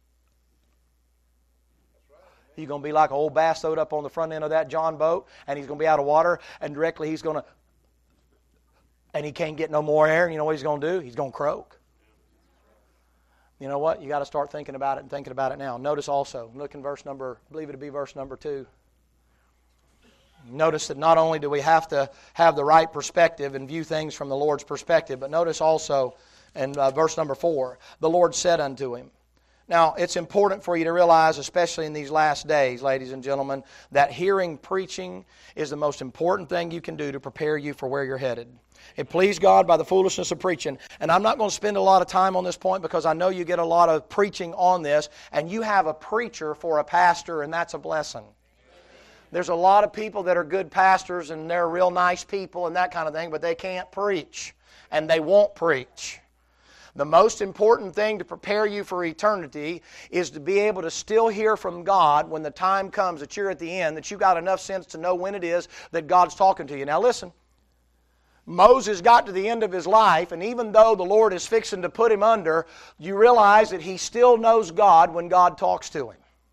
You're going to be like an old bass throwed up on the front end of that John boat, and he's going to be out of water, and directly he's going to, and he can't get no more air, and you know what he's going to do? He's going to croak. You know what? You got to start thinking about it and thinking about it now. Notice also, look in verse number, I believe it to be verse number two. Notice that not only do we have to have the right perspective and view things from the Lord's perspective, but notice also in uh, verse number four, the Lord said unto him. Now, it's important for you to realize, especially in these last days, ladies and gentlemen, that hearing preaching is the most important thing you can do to prepare you for where you're headed. It pleased God by the foolishness of preaching. And I'm not going to spend a lot of time on this point because I know you get a lot of preaching on this, and you have a preacher for a pastor, and that's a blessing. There's a lot of people that are good pastors, and they're real nice people and that kind of thing, but they can't preach, and they won't preach. The most important thing to prepare you for eternity is to be able to still hear from God when the time comes that you're at the end, that you've got enough sense to know when it is that God's talking to you. Now listen, Moses got to the end of his life, and even though the Lord is fixing to put him under, you realize that he still knows God when God talks to him.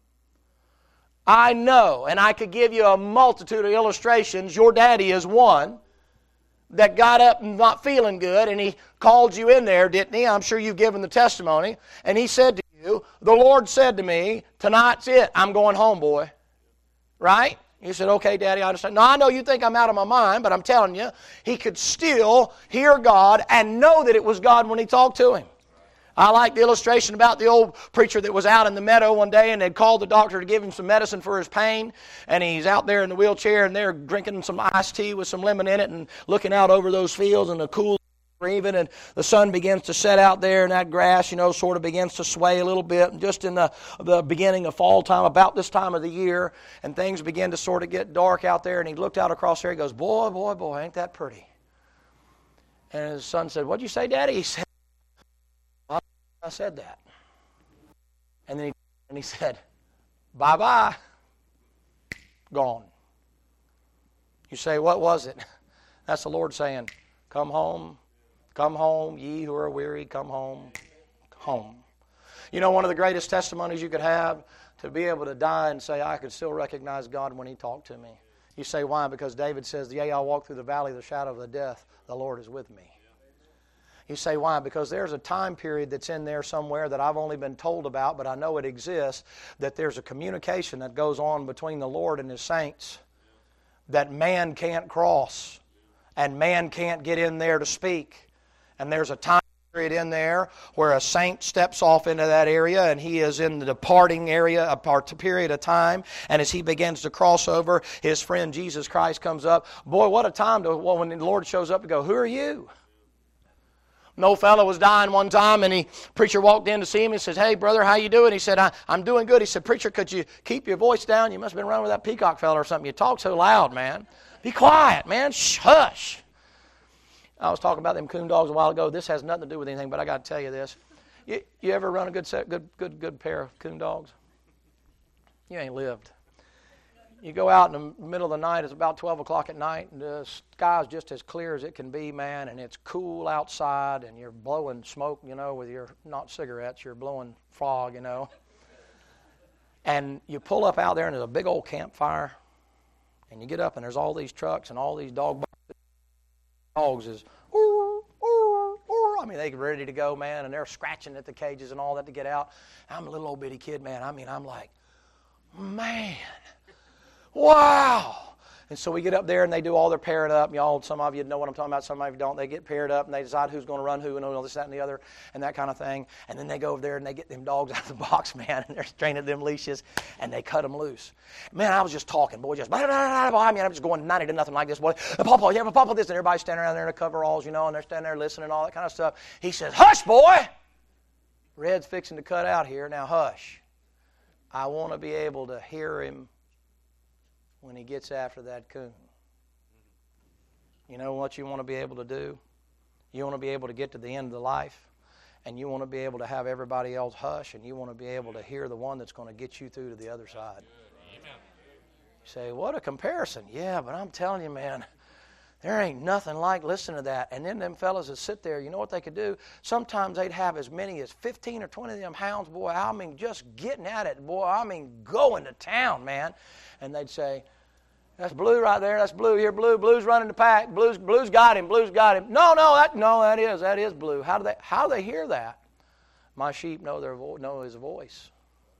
I know, and I could give you a multitude of illustrations. Your daddy is one that got up and not feeling good, and he called you in there, didn't he? I'm sure you've given the testimony. And he said to you, the Lord said to me, tonight's it. I'm going home, boy. Right? You said, okay, Daddy, I understand. Now, I know you think I'm out of my mind, but I'm telling you, he could still hear God and know that it was God when he talked to him. I like the illustration about the old preacher that was out in the meadow one day, and they'd called the doctor to give him some medicine for his pain, and he's out there in the wheelchair, and they're drinking some iced tea with some lemon in it and looking out over those fields and the cool even, and the sun begins to set out there, and that grass, you know, sort of begins to sway a little bit, and just in the, the beginning of fall time, about this time of the year, and things begin to sort of get dark out there, and he looked out across there, he goes, boy, boy, boy, ain't that pretty. And his son said, what'd you say, Daddy? He said, I said that. And then he, and he said, bye-bye. Gone. You say, what was it? That's the Lord saying, come home, come home, ye who are weary, come home, home. You know, one of the greatest testimonies you could have, to be able to die and say, I could still recognize God when he talked to me. You say, why? Because David says, yea, I'll walk through the valley of the shadow of the death, the Lord is with me. You say, why? Because there's a time period that's in there somewhere that I've only been told about, but I know it exists, that there's a communication that goes on between the Lord and His saints that man can't cross, and man can't get in there to speak. And there's a time period in there where a saint steps off into that area, and he is in the departing area, a part, period of time, and as he begins to cross over, his friend Jesus Christ comes up. Boy, what a time to, well, when the Lord shows up to go, who are you? An old fellow was dying one time, and the preacher walked in to see him and says, hey, brother, how you doing? He said, I, I'm doing good. He said, preacher, could you keep your voice down? You must have been running with that peacock fella or something. You talk so loud, man. Be quiet, man. Shh, hush. I was talking about them coon dogs a while ago. This has nothing to do with anything, but I got to tell you this. You, you ever run a good, set, good, good, good pair of coon dogs? You ain't lived. You go out in the middle of the night, it's about twelve o'clock at night, and the sky's just as clear as it can be, man, and it's cool outside, and you're blowing smoke, you know, with your, not cigarettes, you're blowing fog, you know. And you pull up out there, and there's a big old campfire, and you get up, and there's all these trucks and all these dog dogs is, ooh, ooh, ooh. I mean, they're ready to go, man, and they're scratching at the cages and all that to get out. I'm a little old bitty kid, man. I mean, I'm like, man. Wow. And so we get up there and they do all their pairing up. Y'all, some of you know what I'm talking about, some of you don't. They get paired up and they decide who's going to run who and all this, that, and the other, and that kind of thing. And then they go over there and they get them dogs out of the box, man, and they're straining them leashes and they cut them loose. Man, I was just talking, boy, just blah, blah, blah, blah. I mean, I'm just going ninety to nothing like this, boy. Papa, yeah, Papa, this, and everybody's standing around there in the coveralls, you know, and they're standing there listening and all that kind of stuff. He says, hush, boy. Red's fixing to cut out here. Now, hush. I want to be able to hear him when he gets after that coon. You know what you want to be able to do? You want to be able to get to the end of the life, and you want to be able to have everybody else hush, and you want to be able to hear the one that's going to get you through to the other side. You say, what a comparison. Yeah, but I'm telling you, man, there ain't nothing like listening to that. And then them fellas that sit there, you know what they could do? Sometimes they'd have as many as fifteen or twenty of them hounds, boy, I mean, just getting at it, boy, I mean, going to town, man. And they'd say, that's Blue right there. That's Blue here. Blue. Blue's running the pack. Blue's Blue's got him. Blue's got him. No, no, that no, that is that is Blue. How do they how do they hear that? My sheep know their vo- know his voice,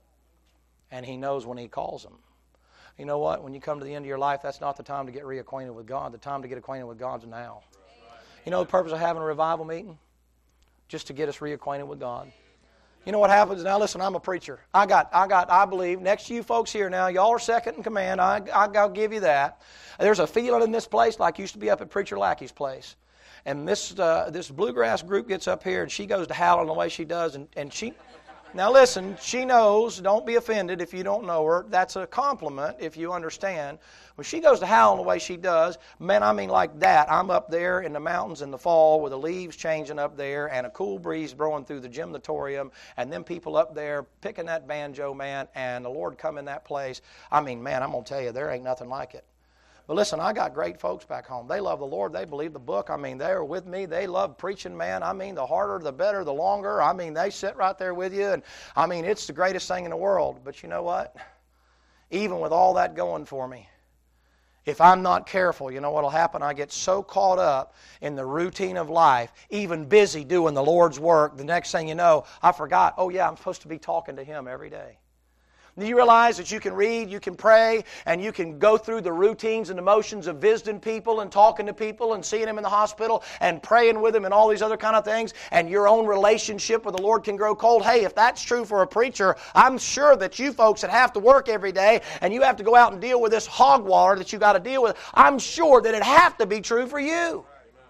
and he knows when he calls them. You know what? When you come to the end of your life, that's not the time to get reacquainted with God. The time to get acquainted with God's now. You know the purpose of having a revival meeting? Just to get us reacquainted with God. You know what happens? Now listen, I'm a preacher. I got, I got, I believe, next to you folks here now, y'all are second in command. I, I, I'll give you that. There's a feeling in this place like used to be up at Preacher Lackey's place. And this uh, this bluegrass group gets up here and she goes to howling the way she does. And, and she, now listen, she knows, don't be offended if you don't know her. That's a compliment if you understand. When she goes to howling the way she does, man, I mean like that. I'm up there in the mountains in the fall with the leaves changing up there and a cool breeze blowing through the gymnatorium and them people up there picking that banjo, man, and the Lord come in that place. I mean, man, I'm going to tell you, there ain't nothing like it. But listen, I got great folks back home. They love the Lord. They believe the book. I mean, they are with me. They love preaching, man. I mean, the harder, the better, the longer. I mean, they sit right there with you. And I mean, it's the greatest thing in the world. But you know what? Even with all that going for me, if I'm not careful, you know what will happen? I get so caught up in the routine of life, even busy doing the Lord's work, the next thing you know, I forgot, oh yeah, I'm supposed to be talking to Him every day. Do you realize that you can read, you can pray, and you can go through the routines and emotions of visiting people and talking to people and seeing them in the hospital and praying with them and all these other kind of things, and your own relationship with the Lord can grow cold? Hey, if that's true for a preacher, I'm sure that you folks that have to work every day and you have to go out and deal with this hog water that you got to deal with, I'm sure that it have to be true for you.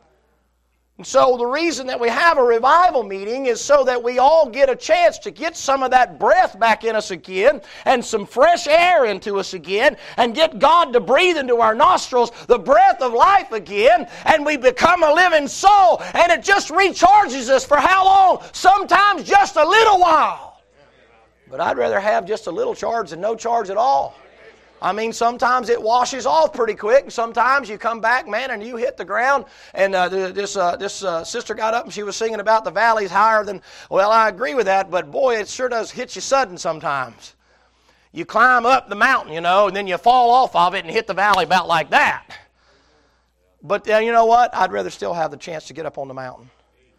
And so the reason that we have a revival meeting is so that we all get a chance to get some of that breath back in us again and some fresh air into us again and get God to breathe into our nostrils the breath of life again, and we become a living soul, and it just recharges us for how long? Sometimes just a little while. But I'd rather have just a little charge than no charge at all. I mean, sometimes it washes off pretty quick, and sometimes you come back, man, and you hit the ground. And uh, this uh, this uh, sister got up and she was singing about the valleys higher than, well, I agree with that, but boy, it sure does hit you sudden sometimes. You climb up the mountain, you know, and then you fall off of it and hit the valley about like that. But uh, you know what? I'd rather still have the chance to get up on the mountain.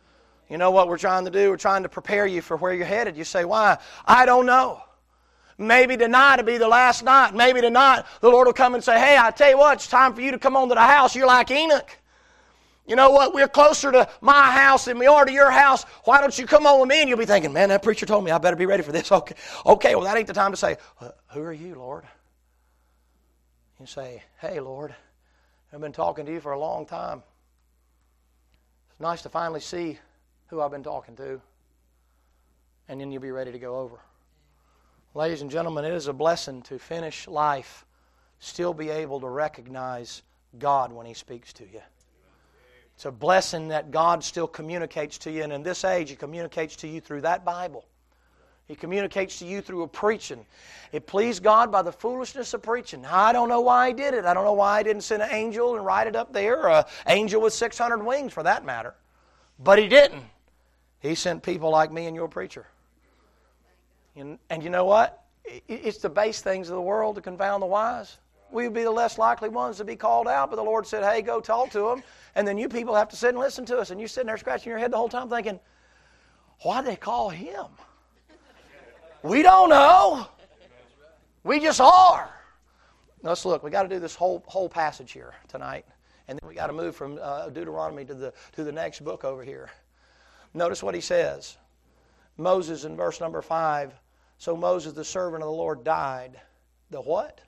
You know what we're trying to do? We're trying to prepare you for where you're headed. You say, why? I don't know. Maybe tonight will be the last night. Maybe tonight the Lord will come and say, hey, I tell you what, it's time for you to come on to the house. You're like Enoch. You know what? We're closer to my house than we are to your house. Why don't you come on with me? And you'll be thinking, man, that preacher told me I better be ready for this. Okay, okay. Well, that ain't the time to say, who are you, Lord? You say, hey, Lord, I've been talking to you for a long time. It's nice to finally see who I've been talking to. And then you'll be ready to go over. Ladies and gentlemen, it is a blessing to finish life, still be able to recognize God when He speaks to you. It's a blessing that God still communicates to you, and in this age He communicates to you through that Bible. He communicates to you through a preaching. It pleased God by the foolishness of preaching. I don't know why He did it. I don't know why He didn't send an angel and write it up there, or an angel with six hundred wings for that matter. But He didn't. He sent people like me and your preacher. And, and you know what? It's the base things of the world to confound the wise. We would be the less likely ones to be called out, but the Lord said, hey, go talk to them. And then you people have to sit and listen to us. And you're sitting there scratching your head the whole time thinking, why did they call him? We don't know. We just are. Let's look. We got to do this whole whole passage here tonight. And then we got to move from uh, Deuteronomy to the to the next book over here. Notice what he says. Moses in verse number five. So Moses, the servant of the Lord, died. The what?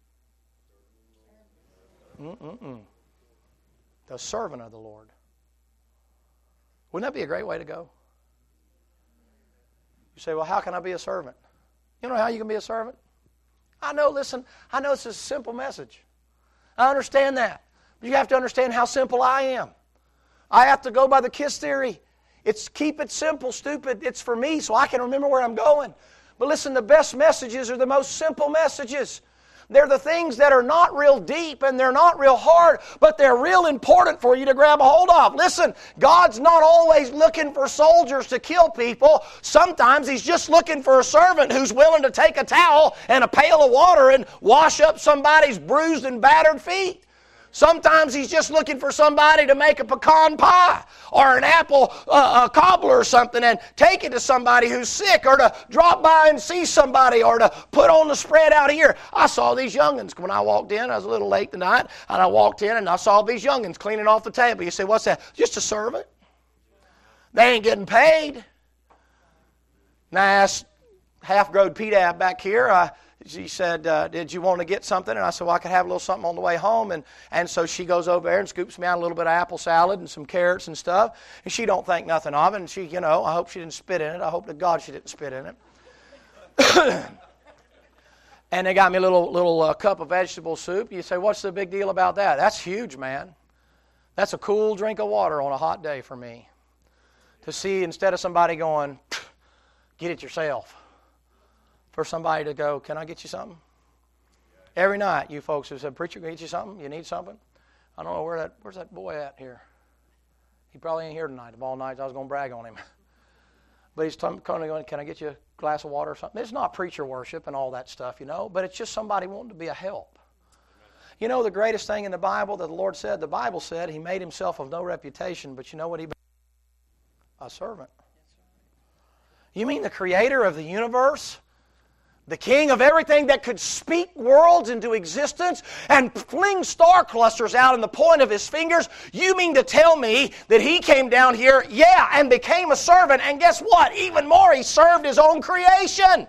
Mm-mm-mm. The servant of the Lord. Wouldn't that be a great way to go? You say, well, how can I be a servant? You know how you can be a servant? I know, listen, I know it's a simple message. I understand that. But you have to understand how simple I am. I have to go by the KISS theory. It's keep it simple, stupid. It's for me so I can remember where I'm going. But listen, the best messages are the most simple messages. They're the things that are not real deep and they're not real hard, but they're real important for you to grab a hold of. Listen, God's not always looking for soldiers to kill people. Sometimes He's just looking for a servant who's willing to take a towel and a pail of water and wash up somebody's bruised and battered feet. Sometimes He's just looking for somebody to make a pecan pie or an apple uh, a cobbler or something and take it to somebody who's sick, or to drop by and see somebody, or to put on the spread out here. I saw these youngins when I walked in. I was a little late tonight, and I walked in and I saw these youngins cleaning off the table. You say, what's that? Just a servant. They ain't getting paid. And I asked half-grown P D A B back here, I She said, uh, did you want to get something? And I said, well, I could have a little something on the way home. And, and so she goes over there and scoops me out a little bit of apple salad and some carrots and stuff. And she don't think nothing of it. And she, you know, I hope she didn't spit in it. I hope to God she didn't spit in it. And they got me a little, little uh, cup of vegetable soup. You say, what's the big deal about that? That's huge, man. That's a cool drink of water on a hot day for me. To see, instead of somebody going, get it yourself, for somebody to go, can I get you something? Every night, you folks have said, preacher, can I get you something? You need something? I don't know, where that. where's that boy at here? He probably ain't here tonight. Of all nights, I was going to brag on him. But he's kind of going, can I get you a glass of water or something? It's not preacher worship and all that stuff, you know, but it's just somebody wanting to be a help. You know the greatest thing in the Bible that the Lord said? The Bible said He made Himself of no reputation, but you know what He made? A servant. You mean the Creator of the universe? The King of everything that could speak worlds into existence and fling star clusters out in the point of His fingers? You mean to tell me that He came down here, yeah, and became a servant, and guess what? Even more, He served His own creation.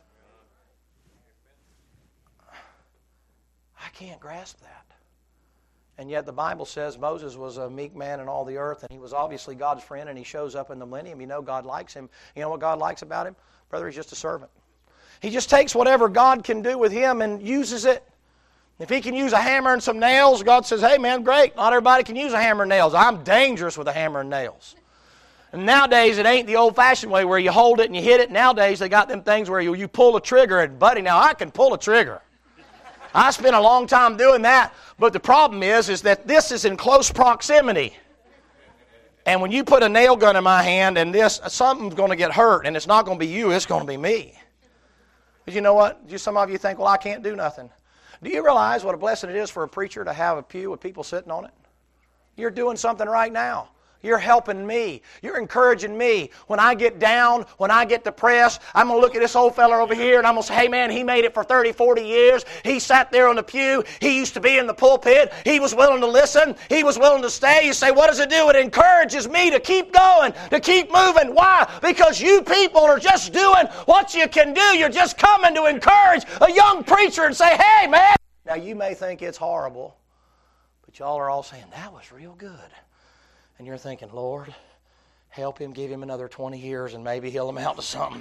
I can't grasp that. And yet the Bible says Moses was a meek man in all the earth, and he was obviously God's friend, and he shows up in the millennium. You know God likes him. You know what God likes about him? Brother, he's just a servant. He just takes whatever God can do with him and uses it. If He can use a hammer and some nails, God says, hey man, great. Not everybody can use a hammer and nails. I'm dangerous with a hammer and nails. And nowadays, it ain't the old-fashioned way where you hold it and you hit it. Nowadays, they got them things where you, you pull a trigger. And buddy, now I can pull a trigger. I spent a long time doing that. But the problem is, is that this is in close proximity. And when you put a nail gun in my hand and this, something's going to get hurt. And it's not going to be you, it's going to be me. Because you know what? Just some of you think, well, I can't do nothing. Do you realize what a blessing it is for a preacher to have a pew with people sitting on it? You're doing something right now. You're helping me. You're encouraging me. When I get down, when I get depressed, I'm going to look at this old fella over here and I'm going to say, hey man, he made it for thirty, forty years. He sat there on the pew. He used to be in the pulpit. He was willing to listen. He was willing to stay. You say, what does it do? It encourages me to keep going, to keep moving. Why? Because you people are just doing what you can do. You're just coming to encourage a young preacher and say, hey man. Now you may think it's horrible, but y'all are all saying, that was real good. And you're thinking, Lord, help him, give him another twenty years, and maybe he'll amount to something.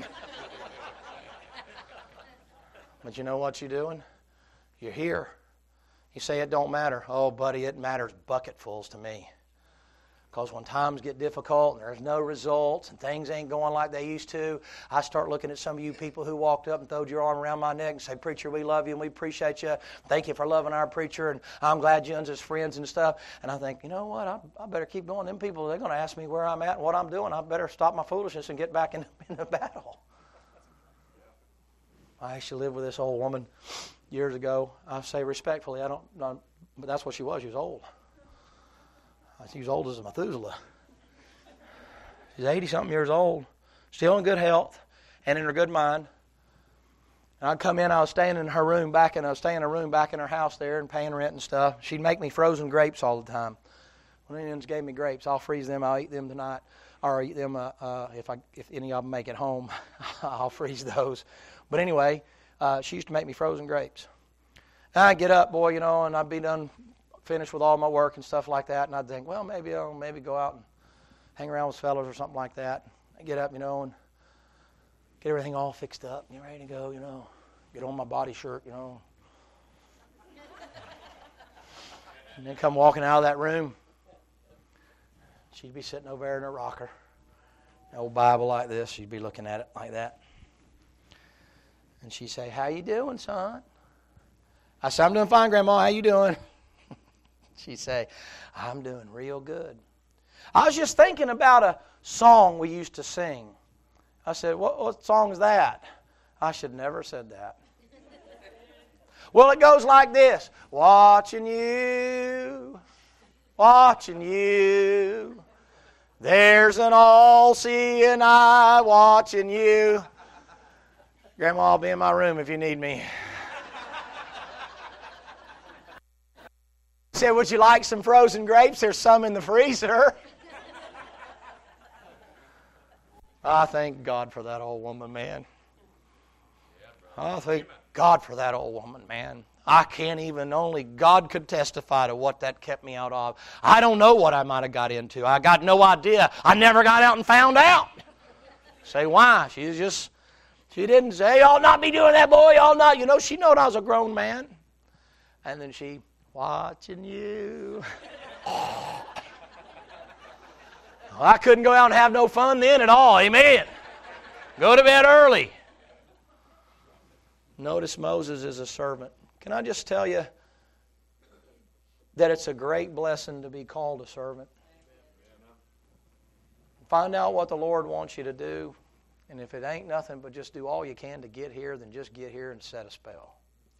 But you know what you're doing? You're here. You say it don't matter. Oh, buddy, it matters bucketfuls to me. Because when times get difficult and there's no results and things ain't going like they used to, I start looking at some of you people who walked up and throwed your arm around my neck and say, preacher, we love you and we appreciate you. Thank you for loving our preacher, and I'm glad you're his friends and stuff. And I think, you know what, I, I better keep going. Them people, they're going to ask me where I'm at and what I'm doing. I better stop my foolishness and get back in, in the battle. I used to live with this old woman years ago. I say respectfully, I don't, not, but that's what she was. She was old. She was old as a Methuselah. She's eighty-something years old, still in good health and in her good mind. And I'd come in, I was staying in her room back, and I was staying in a room back in her house there and paying rent and stuff. She'd make me frozen grapes all the time. When Indians gave me grapes, I'll freeze them, I'll eat them tonight, or eat them uh, uh, if I if any of them make it home, I'll freeze those. But anyway, uh, she used to make me frozen grapes. And I'd get up, boy, you know, and I'd be done, finished with all my work and stuff like that, and I'd think, well, maybe I'll maybe go out and hang around with fellows or something like that. I get up, you know, and get everything all fixed up, and ready to go, you know, get on my body shirt, you know, and then come walking out of that room. She'd be sitting over there in her rocker, an old Bible like this. She'd be looking at it like that, and she'd say, "How you doing, son?" I said, "I'm doing fine, Grandma. How you doing?" She'd say, "I'm doing real good." I was just thinking about a song we used to sing. I said, what, what song is that? I should never have said that. Well, it goes like this. Watching you, watching you. There's an all-seeing eye watching you. Grandma, I'll be in my room if you need me. Said, would you like some frozen grapes? There's some in the freezer. I thank God for that old woman, man. I thank God for that old woman, man. I can't even, only God could testify to what that kept me out of. I don't know what I might have got into. I got no idea. I never got out and found out. Say, why? She was just, she didn't say, y'all not be doing that, boy, y'all not. You know, she knowed I was a grown man. And then she, watching you. Oh. Well, I couldn't go out and have no fun then at all. Amen. Go to bed early. Notice Moses is a servant. Can I just tell you that it's a great blessing to be called a servant? Find out what the Lord wants you to do. And if it ain't nothing but just do all you can to get here, then just get here and set a spell.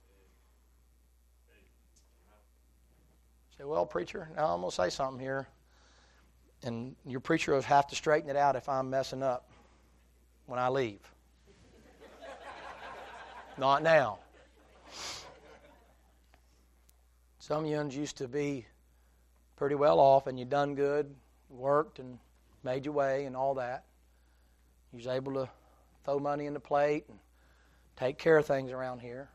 Say, well, preacher, now I'm going to say something here. And your preacher will have to straighten it out if I'm messing up when I leave. Not now. Some of you used to be pretty well off, and you done good, worked and made your way and all that. You was able to throw money in the plate and take care of things around here.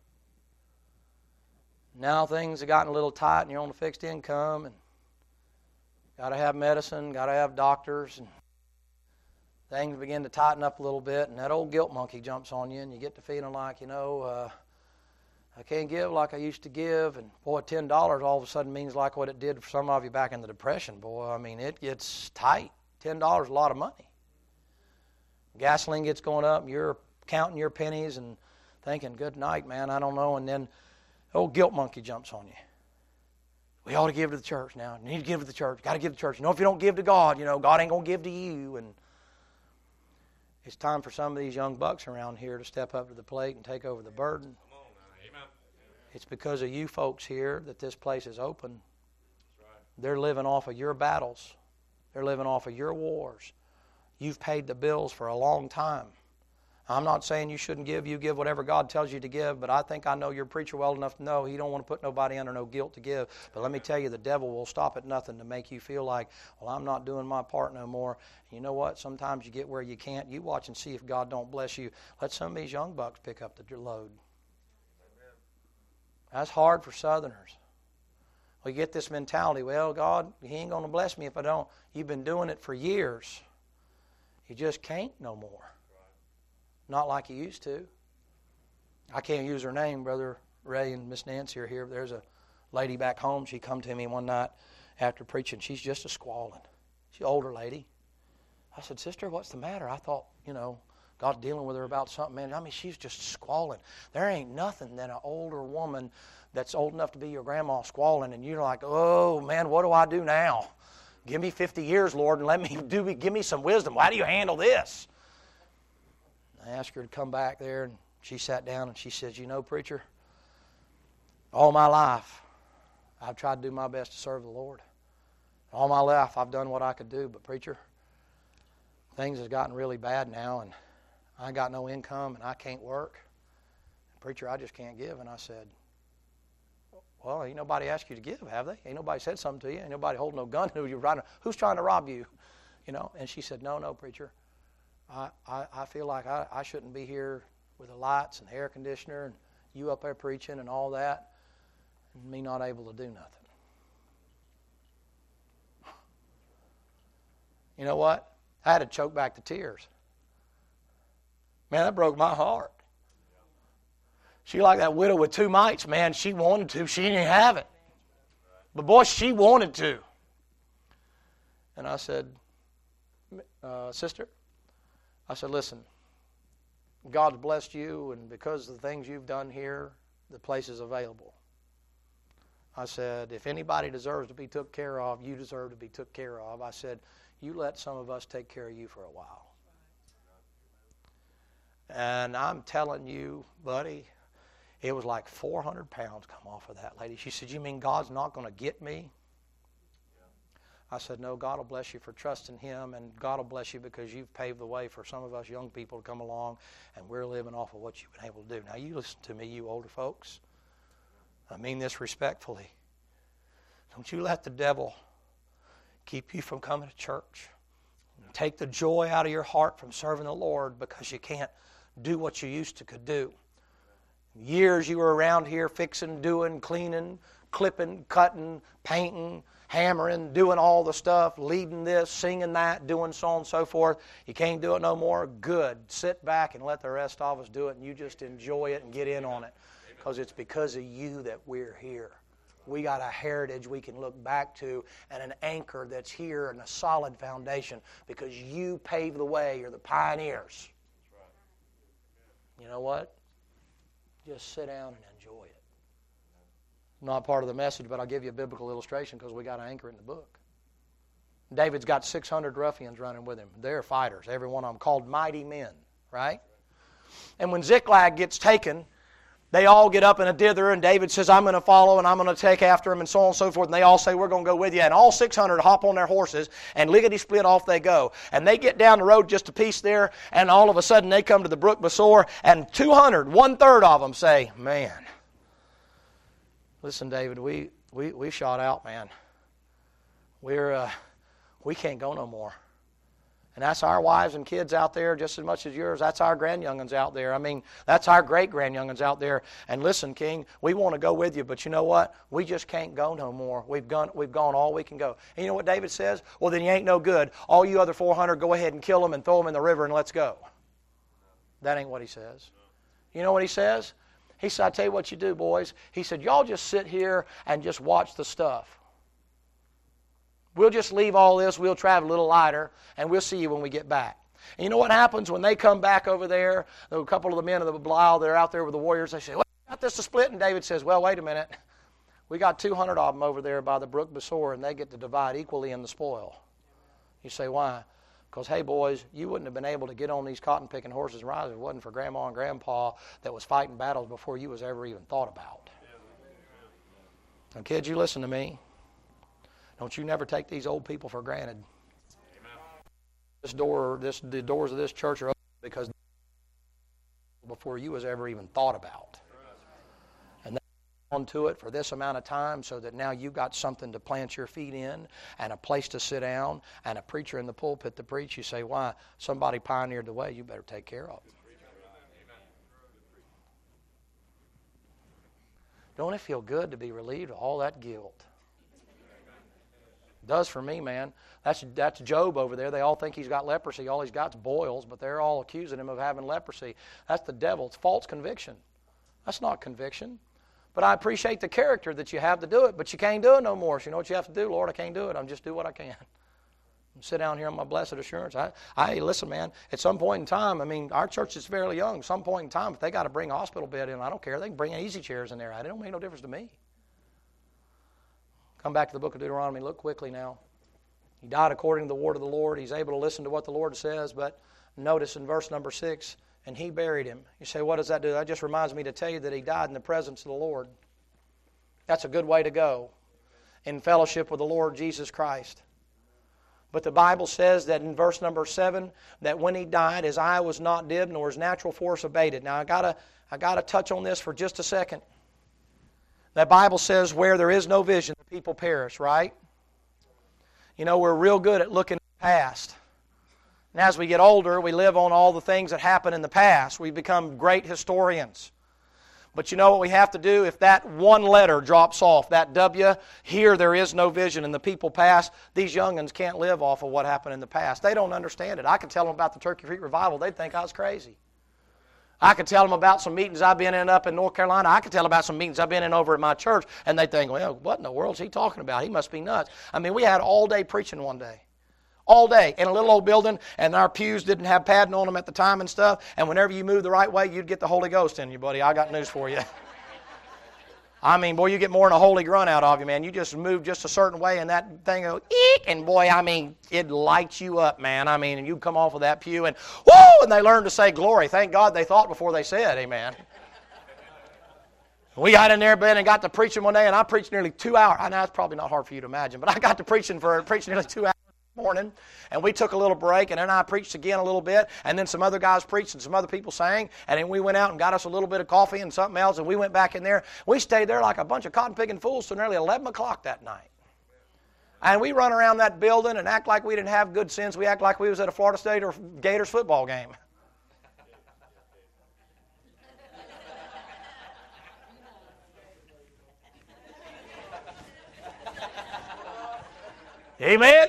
Now things have gotten a little tight, and you're on a fixed income, and got to have medicine, got to have doctors, and things begin to tighten up a little bit, and that old guilt monkey jumps on you, and you get to feeling like, you know, uh, I can't give like I used to give, and boy, ten dollars all of a sudden means like what it did for some of you back in the Depression. Boy, I mean, it gets tight. ten dollars is a lot of money. Gasoline gets going up, and you're counting your pennies and thinking, good night, man, I don't know, and then the old guilt monkey jumps on you. We ought to give to the church now. You need to give to the church. Got to give to the church. You know, if you don't give to God, you know, God ain't going to give to you. And it's time for some of these young bucks around here to step up to the plate and take over the burden. Come on now. Amen. It's because of you folks here that this place is open. That's right. They're living off of your battles. They're living off of your wars. You've paid the bills for a long time. I'm not saying you shouldn't give. You give whatever God tells you to give, but I think I know your preacher well enough to know he don't want to put nobody under no guilt to give. But let me tell you, the devil will stop at nothing to make you feel like, well, I'm not doing my part no more. And you know what? Sometimes you get where you can't. You watch and see if God don't bless you. Let some of these young bucks pick up the load. That's hard for Southerners. We get this mentality, well, God, He ain't going to bless me if I don't. You've been doing it for years. You just can't no more. Not like you used to. I can't use her name. Brother Ray and Miss Nancy are here. There's a lady back home. She come to me one night after preaching. She's just a squalling. She's an older lady. I said, sister, what's the matter? I thought, you know, God's dealing with her about something. Man, I mean, she's just squalling. There ain't nothing than an older woman that's old enough to be your grandma squalling, and you're like, oh, man, what do I do now? Give me fifty years, Lord, and let me do. Give me some wisdom. How do you handle this? I asked her to come back there, and she sat down, and she says, you know, preacher, all my life, I've tried to do my best to serve the Lord. All my life, I've done what I could do, but preacher, things have gotten really bad now, and I got no income, and I can't work. Preacher, I just can't give. And I said, well, ain't nobody asked you to give, have they? Ain't nobody said something to you. Ain't nobody holding no gun to you. Who's trying to rob you? You know. And she said, no, no, preacher. I, I, I feel like I, I shouldn't be here with the lights and the air conditioner and you up there preaching and all that, and me not able to do nothing. You know what? I had to choke back the tears. Man, that broke my heart. She like that widow with two mites, man. She wanted to. She didn't have it. But boy, she wanted to. And I said, uh, sister, I said, listen, God's blessed you, and because of the things you've done here, the place is available. I said, if anybody deserves to be took care of, you deserve to be took care of. I said, you let some of us take care of you for a while. And I'm telling you, buddy, it was like four hundred pounds come off of that lady. She said, you mean God's not going to get me? I said, no, God will bless you for trusting Him, and God will bless you because you've paved the way for some of us young people to come along, and we're living off of what you've been able to do. Now, you listen to me, you older folks. I mean this respectfully. Don't you let the devil keep you from coming to church. Take the joy out of your heart from serving the Lord because you can't do what you used to could do. Years you were around here fixing, doing, cleaning, clipping, cutting, painting, hammering, doing all the stuff, leading this, singing that, doing so on and so forth. You can't do it no more? Good. Sit back and let the rest of us do it, and you just enjoy it and get in on it. Because it's because of you that we're here. We got a heritage we can look back to and an anchor that's here and a solid foundation because you paved the way. You're the pioneers. You know what? Just sit down and enjoy it. Not part of the message, but I'll give you a biblical illustration because we got an anchor in the book. David's got six hundred ruffians running with him. They're fighters, every one of them called mighty men, right? And when Ziklag gets taken, they all get up in a dither, and David says, I'm going to follow, and I'm going to take after him, and so on and so forth. And they all say, we're going to go with you. And all six hundred hop on their horses, and lickety-split off they go. And they get down the road just a piece there, and all of a sudden they come to the brook Besor, and two hundred, one-third of them say, man, listen, David, we we, we shot out, man. We're uh, we can't go no more. And that's our wives and kids out there just as much as yours. That's our grandyoungins out there. I mean, that's our great-grandyoungins out there. And listen, King, we want to go with you, but you know what? We just can't go no more. We've gone, we've gone all we can go. And you know what David says? Well, then you ain't no good. All you other four hundred, go ahead and kill them and throw them in the river and let's go. That ain't what he says. You know what he says? He said, I tell you what you do, boys. He said, y'all just sit here and just watch the stuff. We'll just leave all this, we'll travel a little lighter, and we'll see you when we get back. And you know what happens when they come back over there? A couple of the men of the Belial, they're out there with the warriors. They say, well, we got this to split. And David says, well, wait a minute. We got two hundred of them over there by the brook Besor, and they get to divide equally in the spoil. You say, why? Because, hey, boys, you wouldn't have been able to get on these cotton-picking horses and rides if it wasn't for Grandma and Grandpa that was fighting battles before you was ever even thought about. Now, kids, you listen to me. Don't you never take these old people for granted. this door, this the doors of this church are open because before you was ever even thought about. And then onto it for this amount of time so that now you got something to plant your feet in and a place to sit down and a preacher in the pulpit to preach. You say, why? Somebody pioneered the way. You better take care of it. Don't it feel good to be relieved of all that guilt? It does for me, man. That's that's Job over there. They all think he's got leprosy. All he's got is boils, but they're all accusing him of having leprosy. That's the devil. It's false conviction. That's not conviction. But I appreciate the character that you have to do it, but you can't do it no more. So you know what you have to do? Lord, I can't do it. I'll just do what I can. Sit down here on my blessed assurance. I, I listen, man, at some point in time, I mean, our church is fairly young. Some point in time, if they got to bring a hospital bed in, I don't care. They can bring easy chairs in there. It don't make no difference to me. Come back to the book of Deuteronomy. Look quickly now. He died according to the word of the Lord. He's able to listen to what the Lord says. But notice in verse number six, and he buried him. You say, what does that do? That just reminds me to tell you that he died in the presence of the Lord. That's a good way to go, in fellowship with the Lord Jesus Christ. But the Bible says that in verse number seven, that when he died, his eye was not dim, nor his natural force abated. Now, I gotta, I gotta touch on this for just a second. That Bible says, where there is no vision, the people perish, right? You know, we're real good at looking at the past. And as we get older, we live on all the things that happened in the past. We become great historians. But you know what we have to do? If that one letter drops off, that W, here there is no vision, and the people pass, these young'uns can't live off of what happened in the past. They don't understand it. I could tell them about the Turkey Creek Revival. They'd think I was crazy. I could tell them about some meetings I've been in up in North Carolina. I could tell about some meetings I've been in over at my church, and they think, well, what in the world is he talking about? He must be nuts. I mean, we had all day preaching one day. All day in a little old building, and our pews didn't have padding on them at the time and stuff, and whenever you moved the right way, you'd get the Holy Ghost in you, buddy. I got news for you. I mean, boy, you get more than a holy grunt out of you, man. You just move just a certain way, and that thing goes, eek, and boy, I mean, it lights you up, man. I mean, and you come off of that pew, and whoo, and they learn to say glory. Thank God they thought before they said, amen. We got in there, Ben, and got to preaching one day, and I preached nearly two hours. I know it's probably not hard for you to imagine, but I got to preaching for preaching nearly two hours. Morning, and we took a little break, and then I preached again a little bit, and then some other guys preached, and some other people sang, and then we went out and got us a little bit of coffee and something else, and we went back in there. We stayed there like a bunch of cotton-picking fools till nearly eleven o'clock that night. And we run around that building and act like we didn't have good sense. We act like we was at a Florida State or Gators football game. Amen?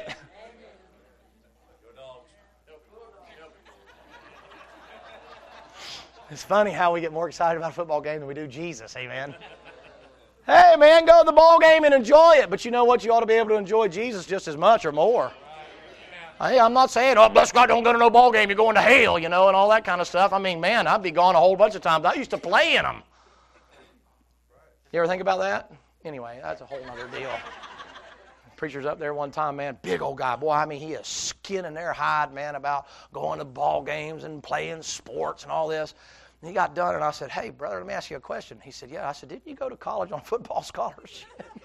It's funny how we get more excited about a football game than we do Jesus, amen? Hey, man, go to the ball game and enjoy it. But you know what? You ought to be able to enjoy Jesus just as much or more. Hey, I'm not saying, oh, bless God, don't go to no ball game, you're going to hell, you know, and all that kind of stuff. I mean, man, I'd be gone a whole bunch of times. I used to play in them. You ever think about that? Anyway, that's a whole other deal. Preacher's up there one time, man, big old guy. Boy, I mean, he is skinning their hide, man, about going to ball games and playing sports and all this. And he got done, and I said, hey, brother, let me ask you a question. He said, yeah. I said, didn't you go to college on football scholarship?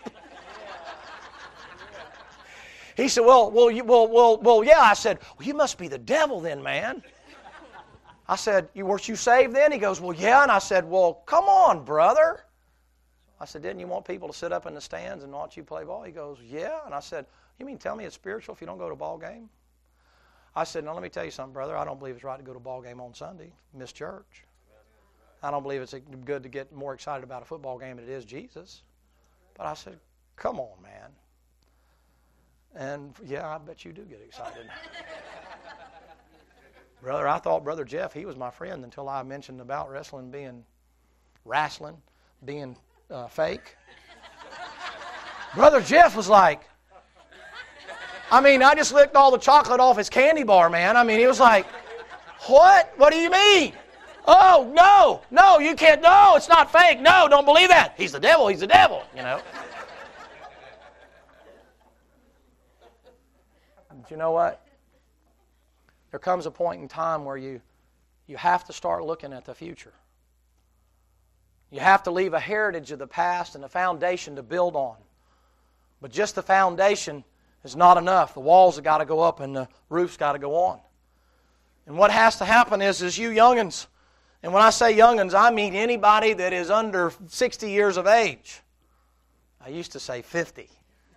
He said, well, well, you, well, well, well, yeah. I said, well, you must be the devil then, man. I said, you weren't you saved then? He goes, well, yeah. And I said, well, come on, brother. I said, didn't you want people to sit up in the stands and watch you play ball? He goes, yeah. And I said, you mean tell me it's spiritual if you don't go to a ball game? I said, now let me tell you something, brother. I don't believe it's right to go to a ball game on Sunday, miss church. I don't believe it's good to get more excited about a football game than it is Jesus. But I said, come on, man. And yeah, I bet you do get excited. Brother, I thought Brother Jeff, he was my friend until I mentioned about wrestling being, wrestling being uh, fake. Brother Jeff was like, I mean, I just licked all the chocolate off his candy bar, man. I mean, he was like, what? What do you mean? Oh, no, no, you can't, no, it's not fake. No, don't believe that. He's the devil, he's the devil, you know. But you know what? There comes a point in time where you, you have to start looking at the future. You have to leave a heritage of the past and a foundation to build on. But just the foundation is not enough. The walls have got to go up and the roof's got to go on. And what has to happen is, is you young'uns, and when I say young'uns, I mean anybody that is under sixty years of age. I used to say fifty.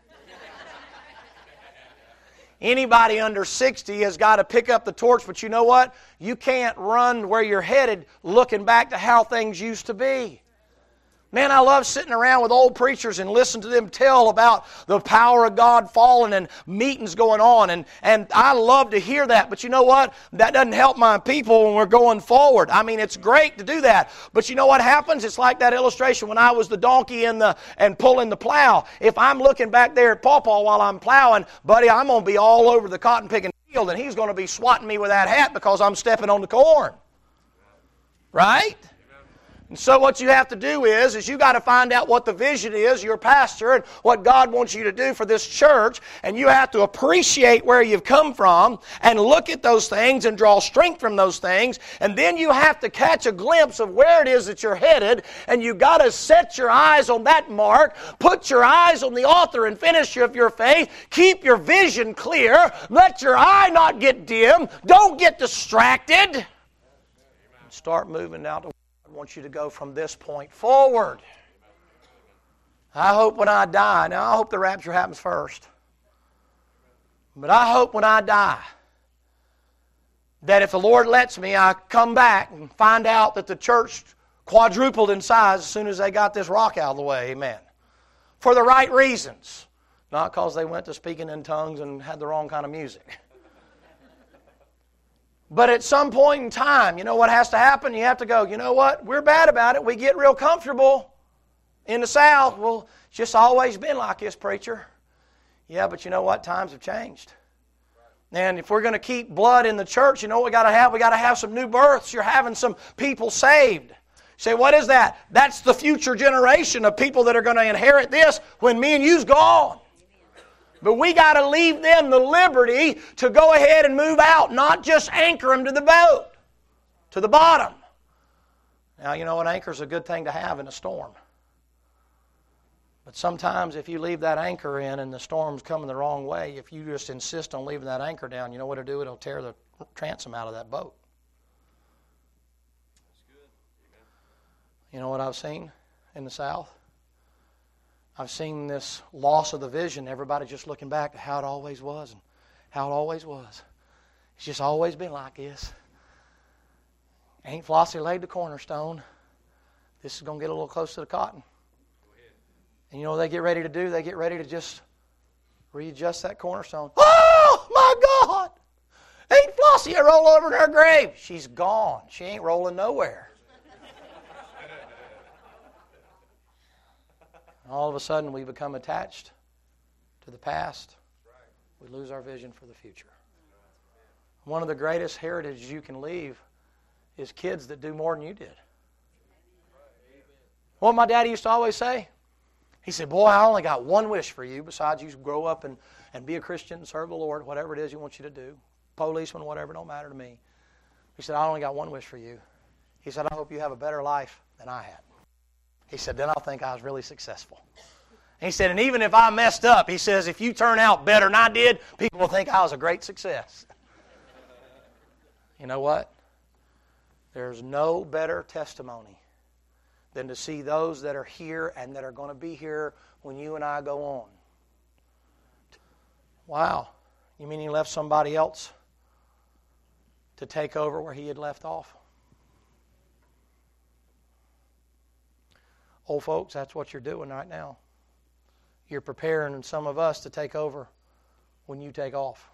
Anybody under sixty has got to pick up the torch, but you know what? You can't run where you're headed looking back to how things used to be. Man, I love sitting around with old preachers and listening to them tell about the power of God falling and meetings going on. And, and I love to hear that. But you know what? That doesn't help my people when we're going forward. I mean, it's great to do that. But you know what happens? It's like that illustration when I was the donkey in the, and pulling the plow. If I'm looking back there at Pawpaw while I'm plowing, buddy, I'm going to be all over the cotton picking field, and he's going to be swatting me with that hat because I'm stepping on the corn. Right? And so what you have to do is, is you got to find out what the vision is, your pastor, and what God wants you to do for this church. And you have to appreciate where you've come from and look at those things and draw strength from those things. And then you have to catch a glimpse of where it is that you're headed. And you got to set your eyes on that mark. Put your eyes on the author and finisher of your faith. Keep your vision clear. Let your eye not get dim. Don't get distracted. Start moving out to I want you to go from this point forward. I hope when I die, now I hope the rapture happens first, but I hope when I die that if the Lord lets me, I come back and find out that the church quadrupled in size as soon as they got this rock out of the way. Amen. For the right reasons. Not because they went to speaking in tongues and had the wrong kind of music. But at some point in time, you know what has to happen? You have to go, you know what? We're bad about it. We get real comfortable in the South. Well, it's just always been like this, preacher. Yeah, but you know what? Times have changed. And if we're going to keep blood in the church, you know what we got to have? We got to have some new births. You're having some people saved. You say, what is that? That's the future generation of people that are going to inherit this when me and you's gone. But we got to leave them the liberty to go ahead and move out, not just anchor them to the boat, to the bottom. Now, you know, an anchor is a good thing to have in a storm. But sometimes if you leave that anchor in and the storm's coming the wrong way, if you just insist on leaving that anchor down, you know what it'll do? It'll tear the transom out of that boat. You know what I've seen in the South? I've seen this loss of the vision, everybody just looking back at how it always was and how it always was. It's just always been like this. Aunt Flossie laid the cornerstone. This is going to get a little close to the cotton. And you know what they get ready to do? They get ready to just readjust that cornerstone. Oh, my God! Aunt Flossie will roll over in her grave. She's gone. She ain't rolling nowhere. All of a sudden, we become attached to the past. We lose our vision for the future. One of the greatest heritages you can leave is kids that do more than you did. What my daddy used to always say? He said, boy, I only got one wish for you besides you grow up and, and be a Christian and serve the Lord, whatever it is you want you to do. Policeman, whatever, don't matter to me. He said, I only got one wish for you. He said, I hope you have a better life than I had. He said, then I'll think I was really successful. And he said, and even if I messed up, he says, if you turn out better than I did, people will think I was a great success. You know what? There's no better testimony than to see those that are here and that are going to be here when you and I go on. Wow. You mean he left somebody else to take over where he had left off? Old folks, that's what you're doing right now. You're preparing some of us to take over when you take off.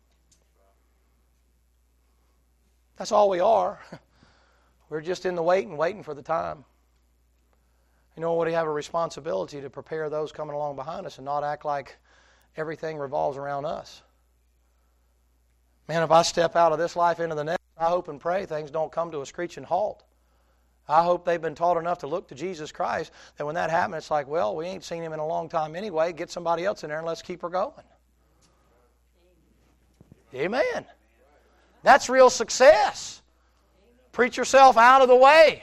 That's all we are. We're just in the waiting, waiting for the time. You know, we have a responsibility to prepare those coming along behind us and not act like everything revolves around us. Man, if I step out of this life into the next, I hope and pray things don't come to a screeching halt. I hope they've been taught enough to look to Jesus Christ that when that happens, it's like, well, we ain't seen Him in a long time anyway. Get somebody else in there and let's keep her going. Amen. That's real success. Preach yourself out of the way.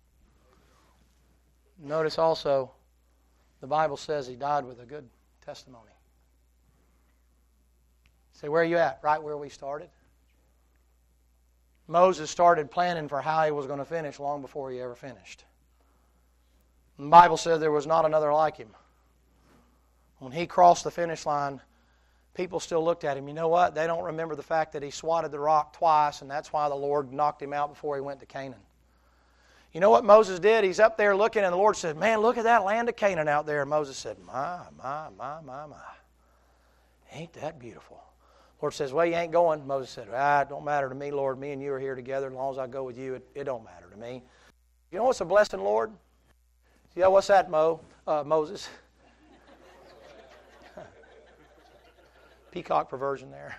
Notice also, the Bible says he died with a good testimony. Say, where are you at? Right where we started. Moses started planning for how he was going to finish long before he ever finished. The Bible said there was not another like him. When he crossed the finish line, people still looked at him. You know what? They don't remember the fact that he swatted the rock twice, and that's why the Lord knocked him out before he went to Canaan. You know what Moses did? He's up there looking, and the Lord said, man, look at that land of Canaan out there. And Moses said, my, my, my, my, my. Ain't that beautiful? The Lord says, well, you ain't going. Moses said, ah, it don't matter to me, Lord. Me and you are here together. As long as I go with you, it, it don't matter to me. You know what's a blessing, Lord? Yeah, what's that, Mo? Uh, Moses. Peacock perversion there.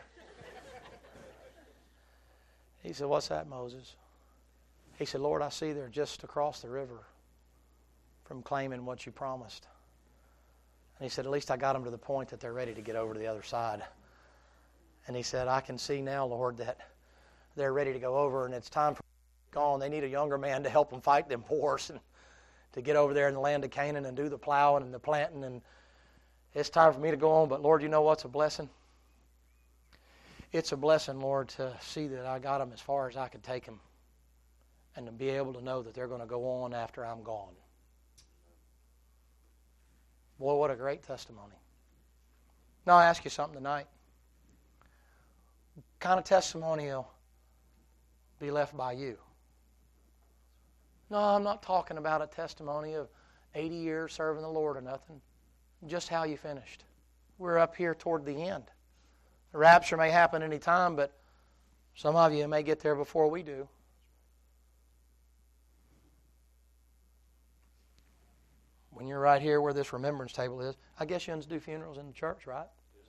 He said, what's that, Moses? He said, Lord, I see they're just across the river from claiming what you promised. And he said, at least I got them to the point that they're ready to get over to the other side. And he said, I can see now, Lord, that they're ready to go over, and it's time for them to go on. They need a younger man to help them fight them wars and to get over there in the land of Canaan and do the plowing and the planting. And it's time for me to go on. But, Lord, you know what's a blessing? It's a blessing, Lord, to see that I got them as far as I could take them and to be able to know that they're going to go on after I'm gone. Boy, what a great testimony. Now, I ask you something tonight. What kind of testimony will be left by you? No, I'm not talking about a testimony of eighty years serving the Lord or nothing. Just how you finished. We're up here toward the end. The rapture may happen any time, but some of you may get there before we do. When you're right here where this remembrance table is, I guess you do funerals in the church, right?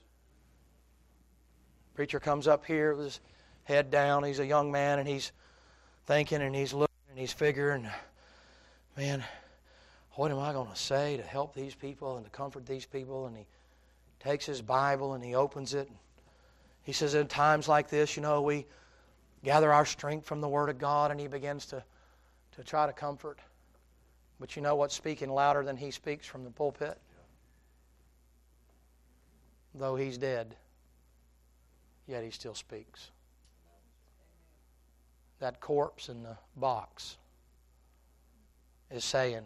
Preacher comes up here with his head down. He's a young man, and he's thinking, and he's looking, and he's figuring, man, what am I going to say to help these people and to comfort these people? And he takes his Bible and he opens it. He says, in times like this, you know, we gather our strength from the Word of God, and he begins to, to try to comfort. But you know what's speaking louder than he speaks from the pulpit? Though he's dead, yet he still speaks. That corpse in the box is saying,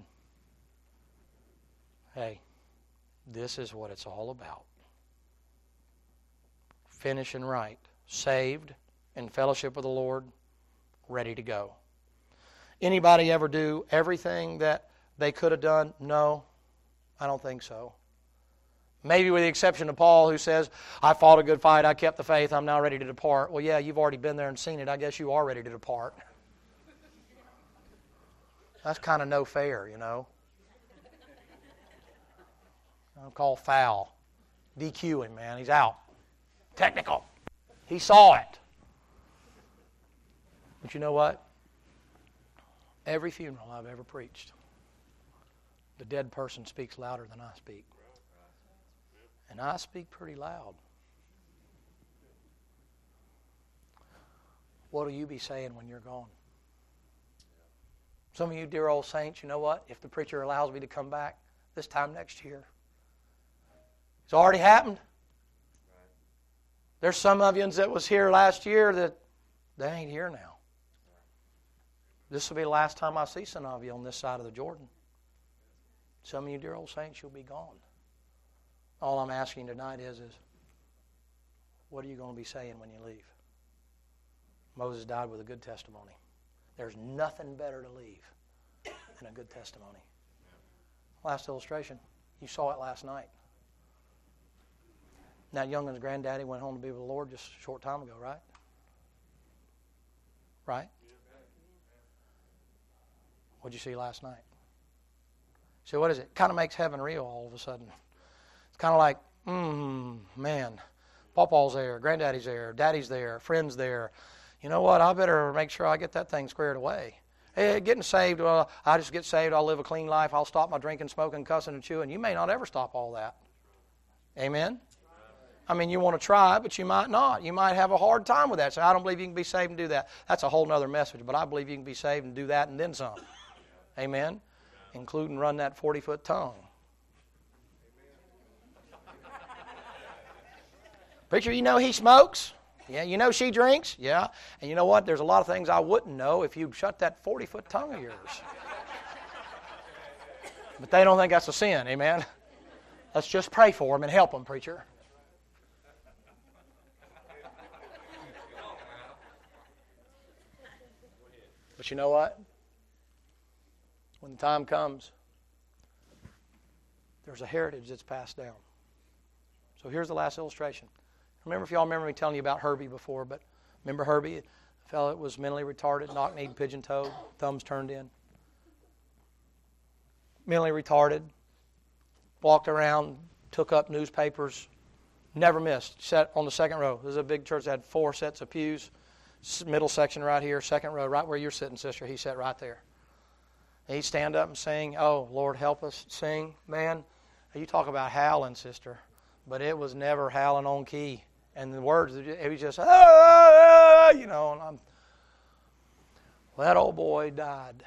hey, this is what it's all about. Finishing right, saved, in fellowship with the Lord, ready to go. Anybody ever do everything that they could have done? No, I don't think so. Maybe with the exception of Paul, who says, I fought a good fight, I kept the faith, I'm now ready to depart. Well, yeah, you've already been there and seen it. I guess you are ready to depart. That's kind of no fair, you know. I'll call foul. D Q him, man. He's out. Technical. He saw it. But you know what? Every funeral I've ever preached, the dead person speaks louder than I speak. And I speak pretty loud. What will you be saying when you're gone? Some of you dear old saints, you know what? If the preacher allows me to come back this time next year, it's already happened. There's some of you that was here last year that they ain't here now. This will be the last time I see some of you on this side of the Jordan. Some of you dear old saints, you'll be gone. All I'm asking tonight is, is what are you going to be saying when you leave? Moses died with a good testimony. There's nothing better to leave than a good testimony. Last illustration. You saw it last night. That youngin's granddaddy went home to be with the Lord just a short time ago, right? Right? What'd you see last night? So what is it? Kind of makes heaven real all of a sudden. It's kind of like, mmm, man, Pawpaw's there, Granddaddy's there, Daddy's there, friends there. You know what? I better make sure I get that thing squared away. Hey, getting saved, well, I just get saved, I'll live a clean life, I'll stop my drinking, smoking, cussing, and chewing. You may not ever stop all that. Amen? I mean, you want to try, but you might not. You might have a hard time with that. So I don't believe you can be saved and do that. That's a whole other message, but I believe you can be saved and do that and then some. Amen? Including run that forty-foot tongue. Preacher, you know he smokes? Yeah. You know she drinks? Yeah. And you know what? There's a lot of things I wouldn't know if you'd shut that forty-foot tongue of yours. But they don't think that's a sin, amen? Let's just pray for them and help them, preacher. But you know what? When the time comes, there's a heritage that's passed down. So here's the last illustration. Remember, if y'all remember me telling you about Herbie before, but remember Herbie, the fellow that was mentally retarded, knock-kneed, pigeon-toed, thumbs turned in. Mentally retarded, walked around, took up newspapers, never missed. Sat on the second row. This is a big church that had four sets of pews. Middle section right here, second row, right where you're sitting, sister. He sat right there. And he'd stand up and sing, "Oh, Lord, help us," sing. Man, you talk about howling, sister. But it was never howling on key. And the words, it was just, ah, ah, ah, you know. And I'm, well, that old boy died.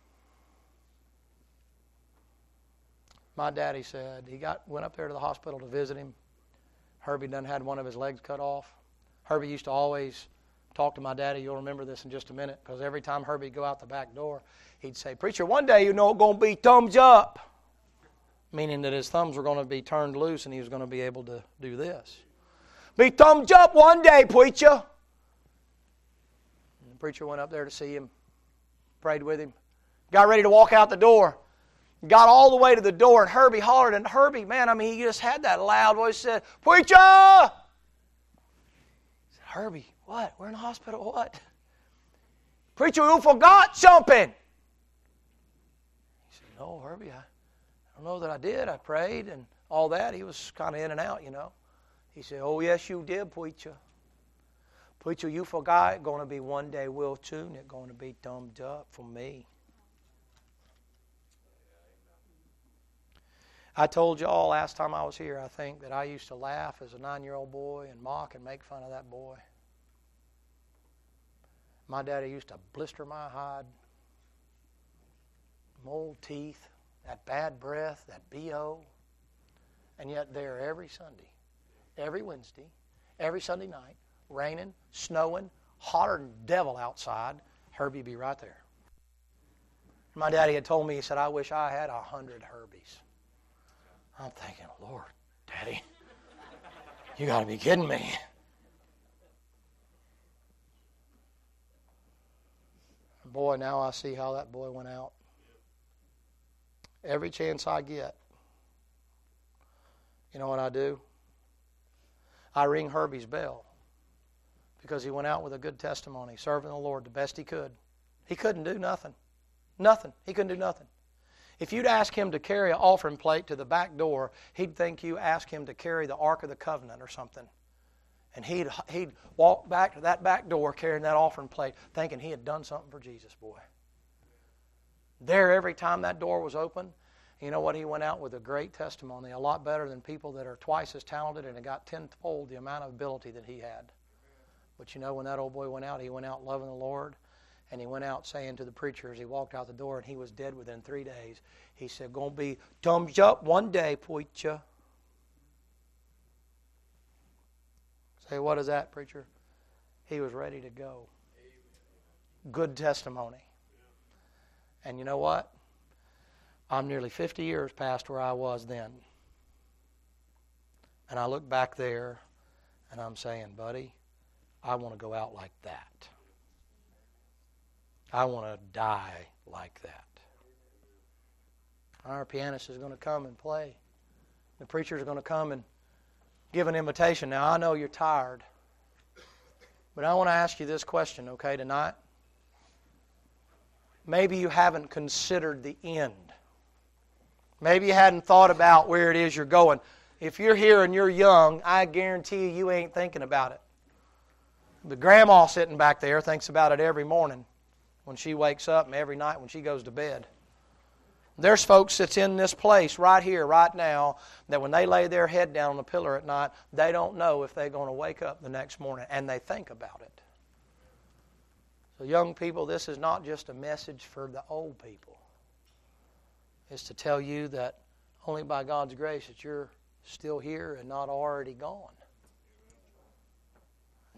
My daddy said he got went up there to the hospital to visit him. Herbie done had one of his legs cut off. Herbie used to always talk to my daddy. You'll remember this in just a minute, because every time Herbie would go out the back door, he'd say, "Preacher, one day you know it's going to be thumbs up," meaning that his thumbs were going to be turned loose and he was going to be able to do this. "Be thumbs up one day, preacher." And the preacher went up there to see him, prayed with him, got ready to walk out the door. Got all the way to the door, and Herbie hollered, and Herbie, man, I mean, he just had that loud voice, said, "Preacher!" I said, "Herbie, what? We're in the hospital, what?" "Preacher, you forgot something." He said, "No, Herbie, I, I don't know that I did. I prayed and all that." He was kind of in and out, you know. He said, "Oh, yes, you did, preacher. Preacher, you forgot it's going to be one day real soon. It's going to be thumbs up for me." I told you all last time I was here, I think, that I used to laugh as a nine-year-old boy and mock and make fun of that boy. My daddy used to blister my hide, mold teeth, that bad breath, that B O. And yet there every Sunday, every Wednesday, every Sunday night, raining, snowing, hotter than devil outside, Herbie'd be right there. My daddy had told me, he said, "I wish I had a hundred Herbies." I'm thinking, Lord, Daddy, you got to be kidding me. Boy, now I see how that boy went out. Every chance I get, you know what I do? I ring Herbie's bell, because he went out with a good testimony, serving the Lord the best he could. He couldn't do nothing. Nothing. He couldn't do nothing. If you'd ask him to carry an offering plate to the back door, he'd think you asked him to carry the Ark of the Covenant or something. And he'd he'd walk back to that back door carrying that offering plate, thinking he had done something for Jesus, boy. There, every time that door was open, you know what? He went out with a great testimony, a lot better than people that are twice as talented and have got tenfold the amount of ability that he had. But you know, when that old boy went out, he went out loving the Lord. And he went out saying to the preacher as he walked out the door, and he was dead within three days, he said, "Gonna be thumbs up one day, preacher." Say, what is that, preacher? He was ready to go. Good testimony. And you know what? I'm nearly fifty years past where I was then. And I look back there, and I'm saying, buddy, I want to go out like that. I want to die like that. Our pianist is going to come and play. The preacher is going to come and give an invitation. Now, I know you're tired, but I want to ask you this question, okay, tonight. Maybe you haven't considered the end. Maybe you hadn't thought about where it is you're going. If you're here and you're young, I guarantee you, you ain't thinking about it. The grandma sitting back there thinks about it every morning when she wakes up and every night when she goes to bed. There's folks that's in this place right here, right now, that when they lay their head down on the pillow at night, they don't know if they're going to wake up the next morning, and they think about it. So young people, this is not just a message for the old people. It's to tell you that only by God's grace that you're still here and not already gone.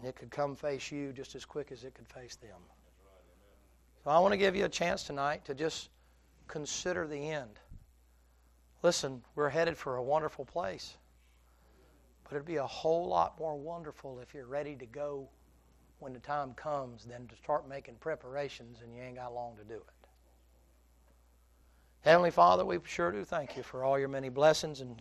And it could come face you just as quick as it could face them. So I want to give you a chance tonight to just consider the end. Listen, we're headed for a wonderful place. But it'd be a whole lot more wonderful if you're ready to go when the time comes than to start making preparations and you ain't got long to do it. Heavenly Father, we sure do thank you for all your many blessings and